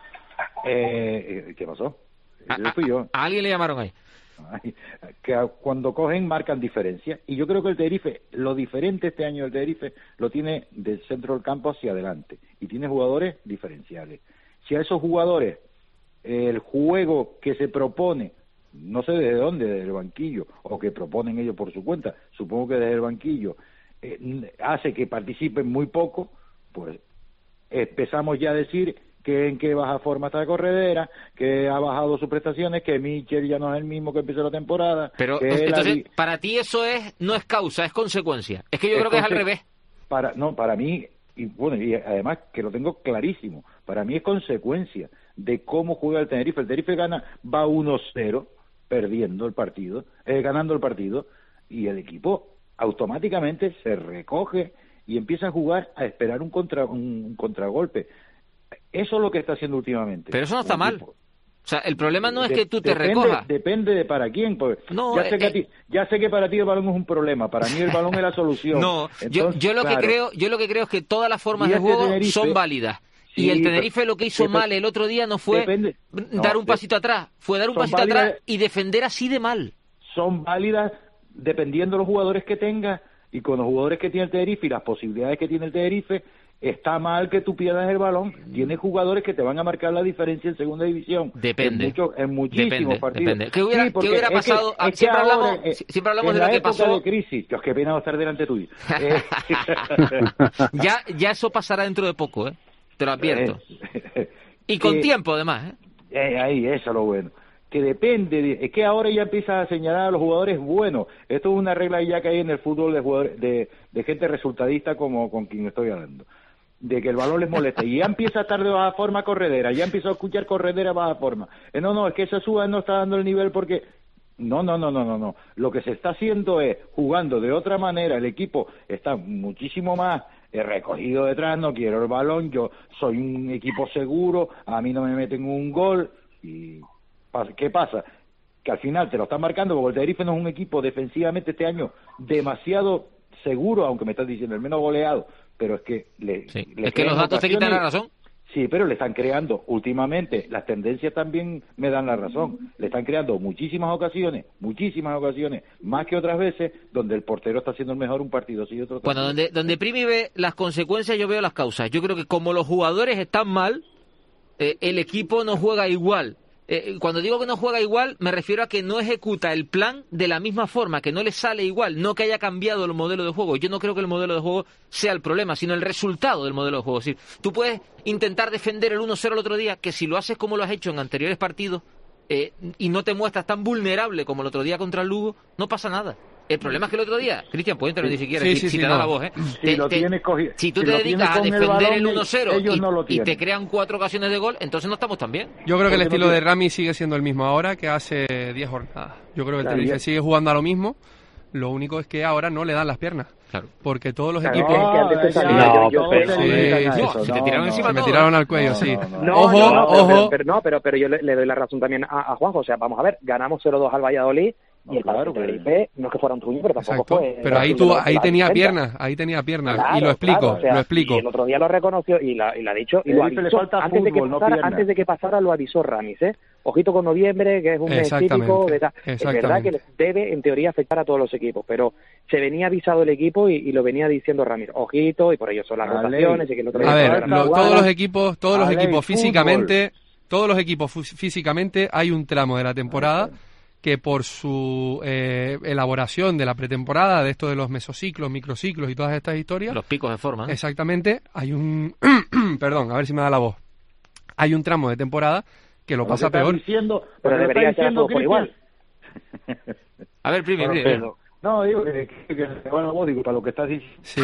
eh, ¿qué pasó? A, fui yo. A, a alguien le llamaron ahí. Que cuando cogen marcan diferencia, y yo creo que el Tenerife, lo diferente este año del Tenerife lo tiene del centro del campo hacia adelante, y tiene jugadores diferenciales. Si a esos jugadores el juego que se propone, no sé desde dónde, desde el banquillo, o que proponen ellos por su cuenta, supongo que desde el banquillo, eh, hace que participen muy poco, pues empezamos ya a decir que en qué baja forma está Corredera, que ha bajado sus prestaciones, que Michel ya no es el mismo que empezó la temporada. Pero que entonces, la... para ti eso es no es causa, es consecuencia. Es que yo es creo que conse... es al revés. Para, no, para mí, y bueno, y además que lo tengo clarísimo, para mí es consecuencia de cómo juega el Tenerife. El Tenerife gana, va uno cero, perdiendo el partido, eh, ganando el partido, y el equipo automáticamente se recoge y empieza a jugar a esperar un, contra, un, un contragolpe. Eso es lo que está haciendo últimamente. Pero eso no está mal. O sea, el problema no es de, que tú te depende, recojas. Depende de para quién. Porque no, ya, sé eh, que a ti, ya sé que para ti el balón es un problema. Para mí el balón es la solución. No, Entonces, yo, yo lo claro, que creo, yo lo que creo es que todas las formas y de este juego Tenerife, son válidas. Sí, y el Tenerife lo que hizo depende, mal el otro día no fue depende, no, dar un pasito de, atrás, fue dar un pasito válidas, atrás y defender así de mal. Son válidas dependiendo de los jugadores que tenga, y con los jugadores que tiene el Tenerife y las posibilidades que tiene el Tenerife. Está mal que tú pierdas el balón. Tienes jugadores que te van a marcar la diferencia en segunda división. Depende. En, mucho, en muchísimos depende, partidos. Depende. ¿Qué hubiera, sí, ¿qué hubiera pasado? Es que, es siempre, que hablamos, ahora, eh, siempre hablamos de la lo que época pasó. de crisis. Dios, qué pena estar delante tuyo. Eh. ya, ya eso pasará dentro de poco, ¿eh? Te lo advierto. Eh, y con eh, tiempo, además, ¿eh? eh ahí, eso es lo bueno. Que depende, de, es que ahora ya empieza a señalar a los jugadores buenos. Esto es una regla ya que hay en el fútbol de jugadores, de, de gente resultadista como con quien estoy hablando, de que el balón les molesta, y ya empieza a estar de baja forma Corredera, ya empiezo a escuchar Corredera baja forma. Eh, no, no, es que esa suba no está dando el nivel porque... No, no, no, no, no, no. Lo que se está haciendo es, jugando de otra manera, el equipo está muchísimo más eh, recogido detrás, no quiero el balón, yo soy un equipo seguro, a mí no me meten un gol, y... ¿qué pasa? Que al final te lo están marcando, porque el Tenerife no es un equipo defensivamente este año demasiado seguro, aunque me estás diciendo el menos goleado, pero es que le, sí. le es que los datos te quitan la razón. Sí, pero le están creando últimamente, las tendencias también me dan la razón, le están creando muchísimas ocasiones, muchísimas ocasiones, más que otras veces, donde el portero está haciendo el mejor un partido sí y otro. Bueno, donde, donde Primi ve las consecuencias, yo veo las causas. Yo creo que como los jugadores están mal, eh, el equipo no juega igual. Eh, cuando digo que no juega igual, me refiero a que no ejecuta el plan de la misma forma, que no le sale igual, no que haya cambiado el modelo de juego. Yo no creo que el modelo de juego sea el problema, sino el resultado del modelo de juego. Es decir, tú puedes intentar defender el uno cero el otro día, que si lo haces como lo has hecho en anteriores partidos, eh, y no te muestras tan vulnerable como el otro día contra el Lugo, no pasa nada. El problema es que el otro día, Cristian, puede intervenir si quieres, sí, si, sí, si sí, te no. da la voz, ¿eh? Si, Te, lo te, tienes cogido, si tú si te lo dedicas a tienes con el defender balón, el uno cero ellos y, no lo y te tienen. crean cuatro ocasiones de gol, entonces no estamos tan bien. Yo creo que el Porque estilo no de tiene- Rami sigue siendo el mismo ahora que hace diez jornadas. Yo creo que el Claro, Tenerife y- sigue jugando a lo mismo, lo único es que ahora no le dan las piernas. Claro. Porque todos los Claro, equipos... es que antes No, se sabía, no, yo- yo- pero- sí, sí, No, se te tiraron encima se me todos, tiraron ¿eh? al cuello, No, sí. no, no. No, Ojo, no, no, pero- ojo. Pero, pero no, pero, pero yo le, le doy la razón también a, a Juanjo. O sea, vamos a ver, ganamos cero dos al Valladolid y No, el partido claro, de Tenerife no es que fuera un truño, pero tampoco Exacto. fue... Pero ahí, fue tú, de ahí la tenía defensa. piernas, ahí tenía piernas. Claro, y lo explico, claro, o sea, lo explico. Y el otro día lo reconoció y la, y la ha dicho. Y lo Tenerife le avisó, falta antes, de que fútbol, no pasara, piernas. antes de que pasara lo avisó Ramis, ¿eh? Ojito con noviembre, que es un mes Exactamente, típico. De tal. Es verdad exactamente. que les debe, en teoría, afectar a todos los equipos, pero se venía avisado el equipo y, y lo venía diciendo Ramis. Ojito, y por ello son las Vale. rotaciones. Y que el otro A día ver, fuera lo- jugada. todos los equipos, todos los Ale, equipos fútbol. físicamente, todos los equipos fu- físicamente hay un tramo de la temporada que por su eh, elaboración de la pretemporada, de esto de los mesociclos, microciclos y todas estas historias, Los picos de forma, ¿eh? exactamente, hay un perdón, a ver si me da la voz. Hay un tramo de temporada que lo Lo pasa que estás peor. Diciendo, Pero lo que debería estás ser diciendo, todo por igual. A ver, Primi, Bueno, Primi. pero- no, digo que, que, que se van a vos, digo, para lo que estás diciendo. Sí.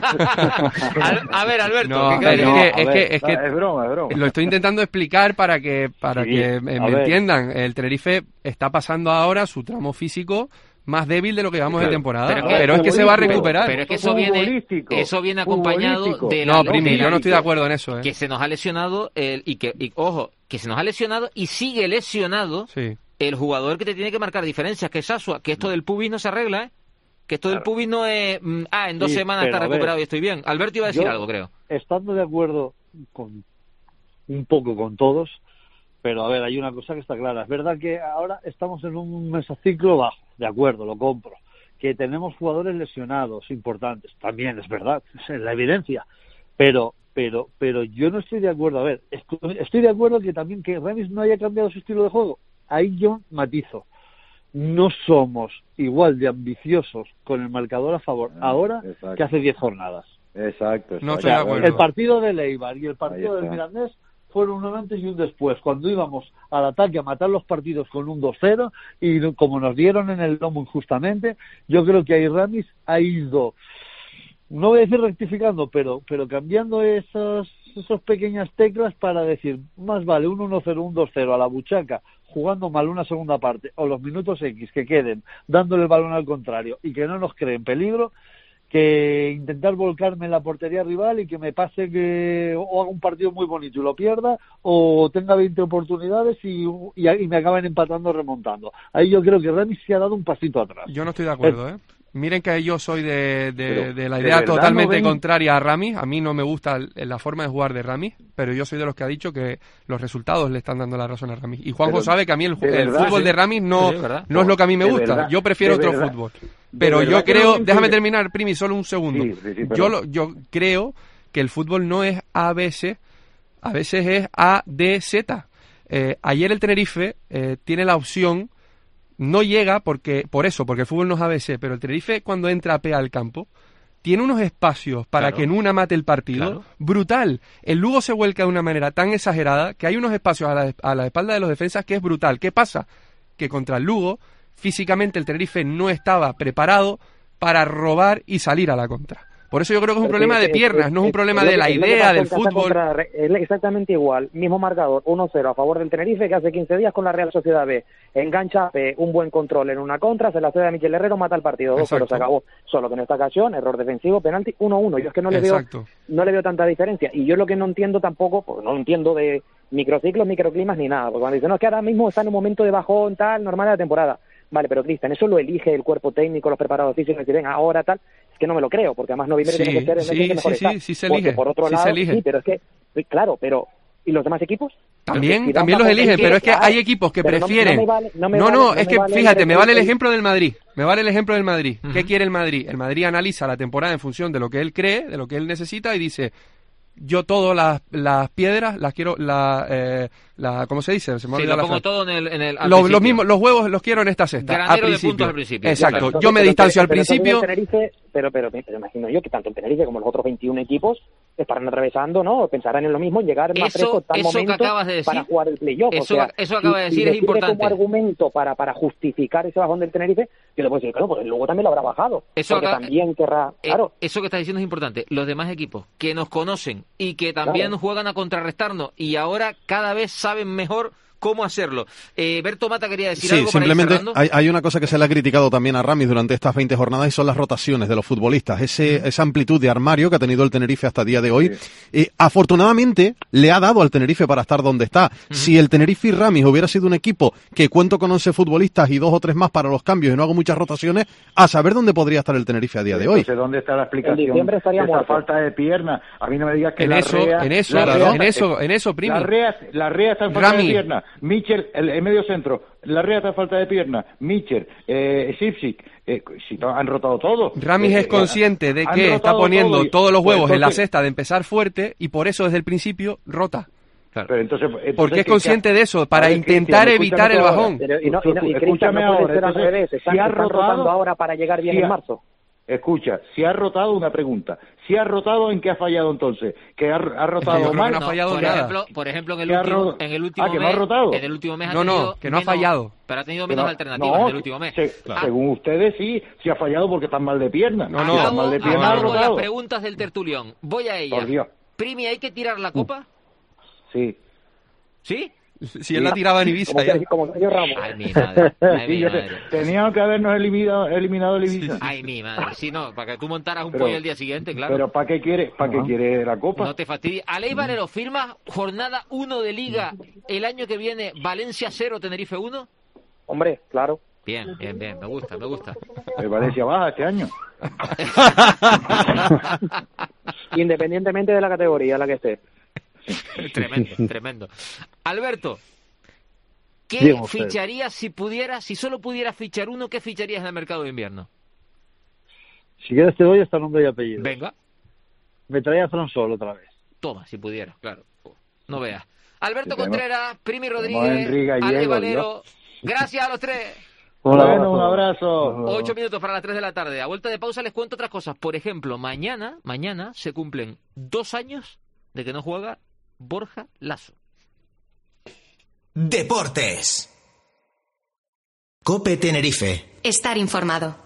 Al- a ver, Alberto. No, ¿qué a ver, crees? es No, que- a es ver, que- es que- es broma, es broma. Lo estoy intentando explicar para que para Sí, que me, a me ver. entiendan. El Tenerife está pasando ahora su tramo físico más débil de lo que llevamos de temporada, Pero pero, es que- es que se va a futbolístico, recuperar. Pero es que eso viene, Futbolístico, eso viene acompañado futbolístico. de la No, de Primi, la- yo no estoy de acuerdo en eso. ¿eh? que se nos ha lesionado el, y que y, ojo, que se nos ha lesionado y sigue lesionado Sí. el jugador que te tiene que marcar diferencias, que es Asua, que esto del pubis no se arregla, ¿eh? Que esto del pubis no es, mm, ah, en dos Sí, semanas pero está a ver, recuperado y estoy bien. Alberto iba a decir yo- algo, creo. Estando de acuerdo con un poco con todos, pero a ver, hay una cosa que está clara. Es verdad que ahora estamos en un mesociclo bajo, de acuerdo, lo compro. Que tenemos jugadores lesionados importantes, también es verdad, es la evidencia. Pero pero pero yo no estoy de acuerdo. A ver, estoy, estoy de acuerdo que también que Ramis no haya cambiado su estilo de juego. Ahí yo matizo. No somos igual de ambiciosos con el marcador a favor Ah, ahora exacto. que hace diez jornadas. Exacto, exacto. No estoy de acuerdo. El partido de Eibar y el partido Ahí del está. Mirandés fueron un antes y un después, cuando íbamos al ataque a matar los partidos con un dos cero y como nos dieron en el lomo injustamente, yo creo que ahí Ramis ha ido, no voy a decir rectificando, pero pero cambiando esas, esas pequeñas teclas para decir, más vale un uno cero, un dos cero a la buchaca, jugando mal una segunda parte, o los minutos X que queden dándole el balón al contrario y que no nos creen peligro, que intentar volcarme en la portería rival y que me pase que o haga un partido muy bonito y lo pierda, o tenga veinte oportunidades y, y, y me acaben empatando o remontando. Ahí yo creo que Ramis se ha dado un pasito atrás. Yo no estoy de acuerdo, ¿eh? Miren que yo soy de, de, Pero, de la ¿de idea verdad totalmente no ven? contraria a Ramis. A mí no me gusta el- la forma de jugar de Ramis, pero yo soy de los que ha dicho que los resultados le están dando la razón a Ramis. Y Juanjo Pero, sabe que a mí el, ¿de el verdad? fútbol de Ramis no, Sí, es verdad. no es lo que a mí me ¿De gusta. verdad? Yo prefiero ¿De otro verdad? fútbol. ¿De Pero verdad yo que no creo, ven déjame que- terminar, Primi, solo un segundo. Sí, sí, sí, yo, perdón. lo- yo creo que el fútbol no es A B C, a veces es A D Z. Eh, ayer el Tenerife eh, tiene la opción, no llega porque por eso, porque el fútbol no es A B C, pero el Tenerife cuando entra a P al campo tiene unos espacios para Claro. que en una mate el partido Claro. brutal. El Lugo se vuelca de una manera tan exagerada que hay unos espacios a la, a la espalda de los defensas que es brutal. ¿Qué pasa? Que contra el Lugo, físicamente el Tenerife no estaba preparado para robar y salir a la contra. Por eso yo creo que es un Pero problema que- de que- piernas, no es un que- problema es lo de que- la es lo que idea pasó del en casa fútbol. contra- es exactamente igual, mismo marcador, uno cero a favor del Tenerife que hace quince días con la Real Sociedad B. Engancha eh, un buen control en una contra, se la cede a Miquel Herrero, mata el partido, dos cero, Exacto. se acabó. Solo que en esta ocasión, error defensivo, penalti, uno uno. Yo es que no le veo Exacto. no le veo tanta diferencia. Y yo lo que no entiendo tampoco, pues no entiendo de microciclos, microclimas ni nada. Porque cuando dicen, no, es que ahora mismo está en un momento de bajón, tal, normal de la temporada. Vale, pero Cristian, eso lo elige el cuerpo técnico, los preparados físicos, que venga ahora, tal. Es que no me lo creo, porque además noviembre Sí, tiene que ser el mes sí, en que mejor sí, está. sí, sí se Porque elige, por otro sí lado, se elige. sí, pero es que, sí, claro, pero ¿y los demás equipos? También, Si también dan los bajo- eligen, es que, pero es que claro, hay equipos que pero no- prefieren. No, me vale, no, me no, vale- no, no es me que vale fíjate, el- me vale el el- ejemplo del Madrid. Me vale el ejemplo del Madrid. ¿Qué Ujú. quiere el Madrid? El Madrid analiza la temporada en función de lo que él cree, de lo que él necesita y dice, yo todas las, las piedras las quiero, la, eh, la, ¿cómo se dice? Se me ha Sí, olvidado lo la pongo frase. todo en el, en el al Los, los principio. mismos, los huevos los quiero en esta cesta. Granero al de principio. puntos al principio. Exacto. Entonces, Yo me pero- distancio al pero entonces principio. el Tenerife, pero, pero, pero imagino yo que tanto el Tenerife como los otros veintiún equipos estarán atravesando, ¿no? Pensarán en lo mismo, en llegar más fresco tal eso momento que acabas de decir, para jugar el playoff. Eso, o sea, eso acaba de decir si, es si importante. como argumento para, para justificar ese bajón del Tenerife, yo le puedo decir, claro, pues el Lugo también lo habrá bajado. Eso porque acaba, también querrá, eh, claro. Eso que estás diciendo es importante. Los demás equipos que nos conocen y que también Claro. juegan a contrarrestarnos y ahora cada vez saben mejor cómo hacerlo. Eh, Berto Mata quería decir Sí, algo para ir simplemente cerrando. hay, hay una cosa que se le ha criticado también a Ramis durante estas veinte jornadas y son las rotaciones de los futbolistas. Ese, esa amplitud de armario que ha tenido el Tenerife hasta el día de hoy, eh, afortunadamente le ha dado al Tenerife para estar donde está. Uh-huh. Si el Tenerife y Ramis hubiera sido un equipo que cuento con once futbolistas y dos o tres más para los cambios y no hago muchas rotaciones, a saber dónde podría estar el Tenerife a día de hoy. Entonces, ¿dónde está la explicación de esa falta de pierna? A mí no me digas que en la eso, Rea, en eso, la claro, Rea, en eso, en eso, Primi. La Rea, la Rea está en falta Rami. de pierna. Mitchell, el, el medio centro, la Rea está en falta de pierna. Mitchell, eh, Sipsic, eh, si to, han rotado todo. Ramis eh, es consciente de han que está rotado poniendo todo y, todos los huevos pues entonces, en la cesta de empezar fuerte y por eso desde el principio rota. Claro. Pero entonces, entonces, porque es ¿qué, consciente qué? de eso, para ver, intentar Cristian, evitar el bajón. Ahora. Pero, y no, y no, y Cristian, Escúchame no puede ahora, ser al entonces, revés. Están, si ha están rotado, rotando ahora para llegar bien si ha, en marzo. Escucha, si ha rotado, una pregunta. Si ha rotado, ¿en qué ha fallado entonces? ¿Que ha, ha rotado mal? No, por, ejemplo, por ejemplo, en el ¿Que último, ro... en el último ah, ¿que mes, no ha rotado? en el último mes ha no, tenido no, que no menos, ha fallado. Pero ha tenido Que menos no, alternativas no, en el último mes. Se, claro. Según ustedes, sí, sí ha fallado porque están mal de pierna. No, no, si están mal de pierna, Acabo ha con las rotado. preguntas del tertulión. Voy a ellas. Por Dios. Primi, ¿hay que tirar la copa? Sí. ¿Sí? Si él la tiraba en Ibiza. Como, ya. como Sergio Ramos. Ay, mi madre. Ay, mi Sí, madre. te, tenían que habernos eliminado, eliminado el Ibiza. Ay, mi madre. Sí, no, para que tú montaras un Pero- pollo el día siguiente, claro. Pero ¿para qué quiere, para qué quiere la copa? No te fastidies. Aleix Valero, ¿firma jornada uno de Liga el año que viene, Valencia cero, Tenerife uno? Hombre, claro. Bien, bien, bien. Me gusta, me gusta. El Valencia baja este año. Independientemente de la categoría en la que esté. Tremendo, tremendo. Alberto, ¿qué Dígame usted. ficharías si pudieras, si solo pudieras fichar uno, qué ficharías en el mercado de invierno? Si quieres te doy hasta nombre y apellido. Venga, Me trae a Fran Sol otra vez. toma, si pudieras, claro. No veas. Alberto Sí, tenemos- Contreras, Primi tenemos a Rodríguez, Enrique Aleix Gallego, Valero. Gracias a los tres. Bueno, un abrazo. Ocho minutos para las tres de la tarde. A vuelta de pausa les cuento otras cosas. Por ejemplo, mañana, mañana se cumplen dos años de que no juega Borja Lasso. Deportes. Cope Tenerife. Estar informado.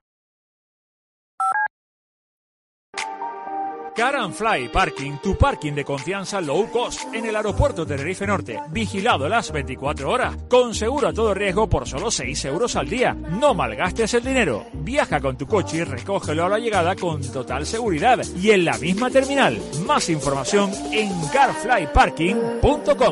Car and Fly Parking, tu parking de confianza low cost en el aeropuerto Tenerife Norte. Vigilado las veinticuatro horas. Con seguro a todo riesgo por solo seis euros al día. No malgastes el dinero. Viaja con tu coche y recógelo a la llegada con total seguridad. Y en la misma terminal. Más información en car fly parking punto com.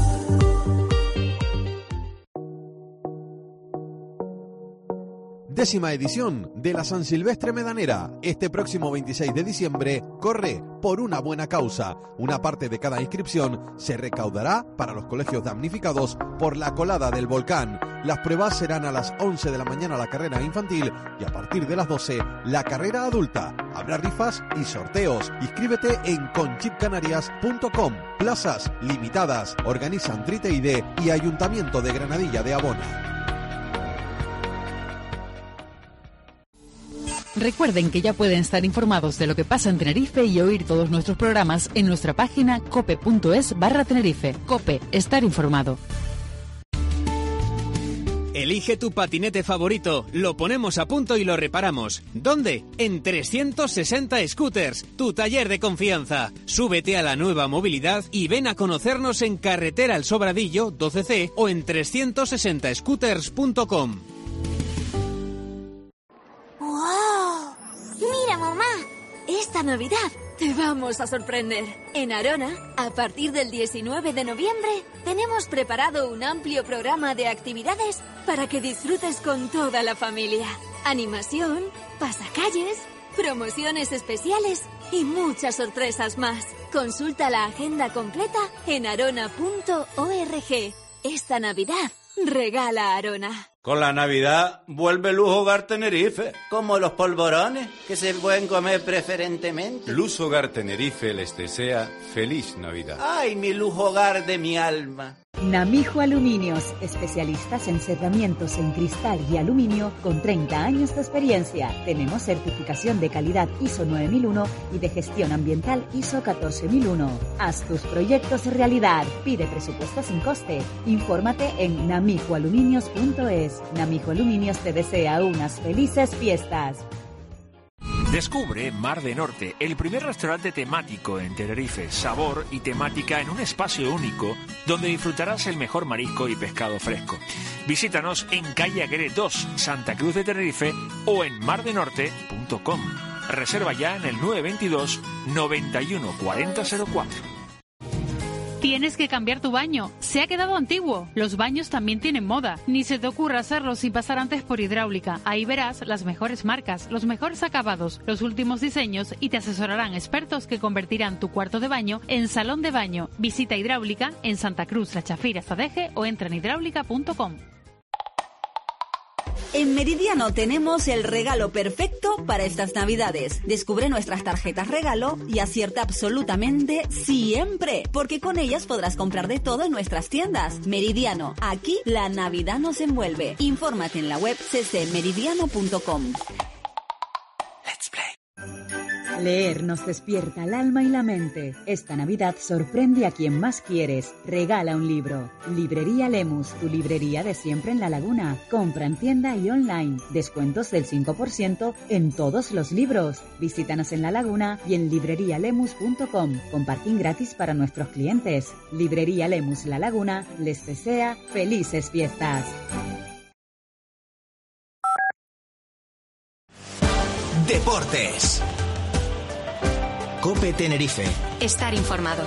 Décima edición de la San Silvestre Medanera. Este próximo veintiséis de diciembre corre por una buena causa. Una parte de cada inscripción se recaudará para los colegios damnificados por la colada del volcán. Las pruebas serán a las once de la mañana la carrera infantil y a partir de las doce la carrera adulta. Habrá rifas y sorteos. Inscríbete en conchip canarias punto com. Plazas limitadas. Organizan Trite I D y Ayuntamiento de Granadilla de Abona. Recuerden que ya pueden estar informados de lo que pasa en Tenerife y oír todos nuestros programas en nuestra página cope.es barra Tenerife. Cope, estar informado. Elige tu patinete favorito, lo ponemos a punto y lo reparamos. ¿Dónde? En trescientos sesenta Scooters, tu taller de confianza. Súbete a la nueva movilidad y ven a conocernos en Carretera El Sobradillo, doce C o en trescientos sesenta scooters punto com. ¡Wow! ¡Mira, mamá! Esta Navidad te vamos a sorprender. En Arona, a partir del diecinueve de noviembre, tenemos preparado un amplio programa de actividades para que disfrutes con toda la familia. Animación, pasacalles, promociones especiales y muchas sorpresas más. Consulta la agenda completa en arona punto org. Esta Navidad, regala Arona. Con la Navidad vuelve Luz Hogar Tenerife. Como los polvorones que se pueden comer preferentemente. Luz Hogar Tenerife les desea feliz Navidad. ¡Ay, mi Luz Hogar de mi alma! Namijo Aluminios, especialistas en cerramientos en cristal y aluminio con treinta años de experiencia. Tenemos certificación de calidad I S O nueve mil uno y de gestión ambiental I S O catorce mil uno. Haz tus proyectos realidad. Pide presupuesto sin coste. Infórmate en namijo aluminios punto es. Namijo Aluminios te desea unas felices fiestas. Descubre Mar de Norte, el primer restaurante temático en Tenerife, sabor y temática en un espacio único donde disfrutarás el mejor marisco y pescado fresco. Visítanos en calle Aguirre dos, Santa Cruz de Tenerife o en mar de norte punto com. Reserva ya en el nueve dos dos, noventa y uno, cuarenta cero cuatro. Tienes que cambiar tu baño. Se ha quedado antiguo. Los baños también tienen moda. Ni se te ocurra hacerlo sin pasar antes por Hidráulica. Ahí verás las mejores marcas, los mejores acabados, los últimos diseños y te asesorarán expertos que convertirán tu cuarto de baño en salón de baño. Visita Hidráulica en Santa Cruz, La Chafira, Zadeje o entra en hidráulica punto com. En Meridiano tenemos el regalo perfecto para estas Navidades. Descubre nuestras tarjetas regalo y acierta absolutamente siempre, porque con ellas podrás comprar de todo en nuestras tiendas. Meridiano, aquí la Navidad nos envuelve. Infórmate en la web c c meridiano punto com. Let's play. Leer nos despierta el alma y la mente. Esta Navidad sorprende a quien más quieres. Regala un libro. Librería Lemus, tu librería de siempre en La Laguna. Compra en tienda y online. Descuentos del cinco por ciento en todos los libros. Visítanos en La Laguna y en librería lemus punto com. Con parking gratis para nuestros clientes. Librería Lemus La Laguna les desea felices fiestas. Deportes. COPE Tenerife. Estar informado.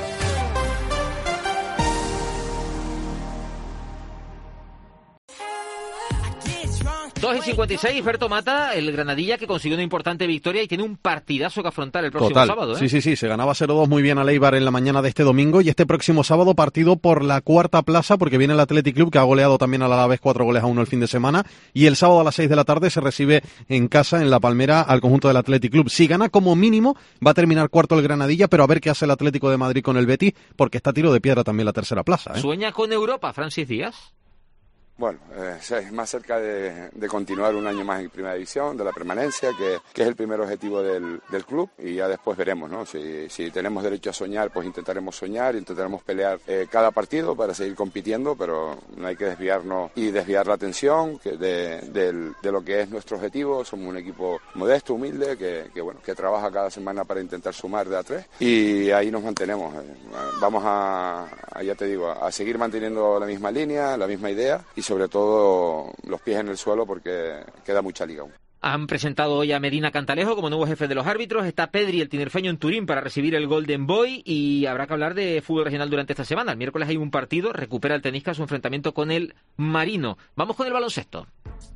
dos y cincuenta y seis, Berto Mata, el Granadilla que consiguió una importante victoria y tiene un partidazo que afrontar el próximo Total. sábado. ¿eh? Sí, sí, sí, se ganaba cero dos muy bien al Eibar en la mañana de este domingo y este próximo sábado partido por la cuarta plaza porque viene el Athletic Club que ha goleado también al Alavés cuatro goles a uno el fin de semana y el sábado a las seis de la tarde se recibe en casa en La Palmera al conjunto del Athletic Club. Si gana como mínimo va a terminar cuarto el Granadilla, pero a ver qué hace el Atlético de Madrid con el Betis porque está a tiro de piedra también la tercera plaza. ¿eh? ¿Sueña con Europa, Francis Díaz? Bueno, eh, sí, más cerca de, de continuar un año más en Primera División, de la permanencia, que, que es el primer objetivo del, del club, y ya después veremos, ¿no? Si, si tenemos derecho a soñar, pues intentaremos soñar, intentaremos pelear eh, cada partido para seguir compitiendo, pero no hay que desviarnos y desviar la atención que de, de, de lo que es nuestro objetivo. Somos un equipo modesto, humilde, que, que, bueno, que trabaja cada semana para intentar sumar de a tres, y ahí nos mantenemos. Vamos a, a ya te digo, a seguir manteniendo la misma línea, la misma idea, y sobre todo los pies en el suelo porque queda mucha liga aún. Han presentado hoy a Medina Cantalejo como nuevo jefe de los árbitros. Está Pedri, el tinerfeño, en Turín para recibir el Golden Boy y habrá que hablar de fútbol regional durante esta semana. El miércoles hay un partido, recupera el Tenisca su enfrentamiento con el Marino. Vamos con el baloncesto.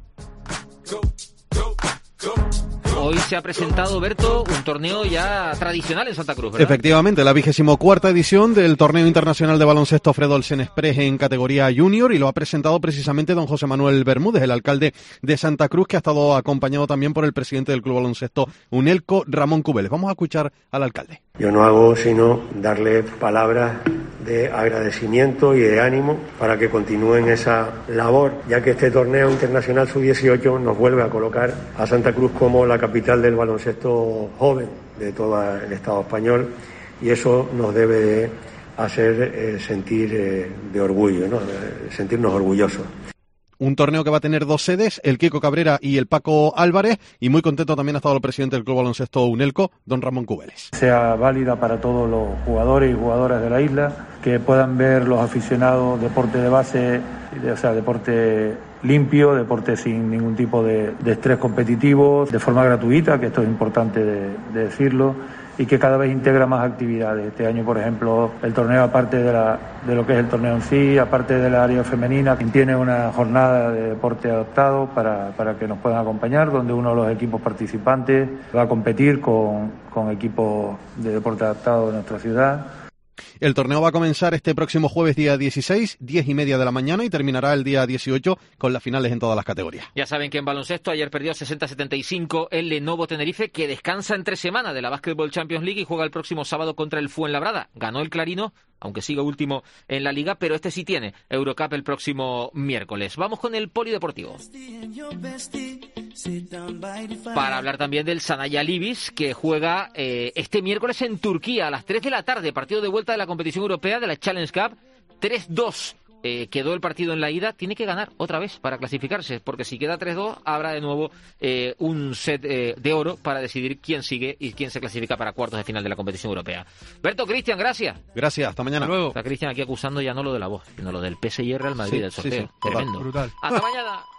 Go, go, go. Hoy se ha presentado, Berto, un torneo ya tradicional en Santa Cruz, ¿verdad? Efectivamente, la vigésimo cuarta edición del Torneo Internacional de Baloncesto Fredo Olsen Express en categoría junior y lo ha presentado precisamente don José Manuel Bermúdez, el alcalde de Santa Cruz, que ha estado acompañado también por el presidente del Club Baloncesto Unelco, Ramón Cubeles. Vamos a escuchar al alcalde. Yo no hago sino darle palabras de agradecimiento y de ánimo para que continúen esa labor, ya que este torneo internacional sub dieciocho nos vuelve a colocar a Santa Cruz como la capital del baloncesto joven de todo el Estado español y eso nos debe de hacer eh, sentir eh, de orgullo, ¿no? sentirnos orgullosos. Un torneo que va a tener dos sedes, el Kiko Cabrera y el Paco Álvarez, y muy contento también ha estado el presidente del Club Baloncesto Unelco, don Ramón Cubeles. Sea válida para todos los jugadores y jugadoras de la isla, que puedan ver los aficionados deporte de base, o sea, deporte limpio, deporte sin ningún tipo de, de estrés competitivo, de forma gratuita, que esto es importante de, de decirlo, y que cada vez integra más actividades. Este año, por ejemplo, el torneo, aparte de, la, de lo que es el torneo en sí, aparte de la área femenina, tiene una jornada de deporte adaptado para, para que nos puedan acompañar, donde uno de los equipos participantes va a competir con, con equipos de deporte adaptado de nuestra ciudad. El torneo va a comenzar este próximo jueves día dieciséis, diez y media de la mañana, y terminará el día dieciocho con las finales en todas las categorías. Ya saben que en baloncesto ayer perdió sesenta a setenta y cinco el Lenovo Tenerife, que descansa entre semana de la Basketball Champions League y juega el próximo sábado contra el Fuenlabrada. Ganó el Clarino, aunque siga último en la liga, pero este sí tiene Eurocup el próximo miércoles. Vamos con el polideportivo, para hablar también del Sanaya Libis, que juega eh, este miércoles en Turquía a las tres de la tarde, partido de vuelta de la competición europea de la Challenge Cup. tres dos eh, quedó el partido en la ida, tiene que ganar otra vez para clasificarse, porque si queda tres dos habrá de nuevo eh, un set eh, de oro para decidir quién sigue y quién se clasifica para cuartos de final de la competición europea. Berto, Cristian, gracias. Gracias, hasta mañana. Hasta luego. Está Cristian aquí acusando ya no lo de la voz, sino lo del P S G Real Madrid, sí, el sorteo. Sí, sí, tremendo. Brutal. Hasta mañana.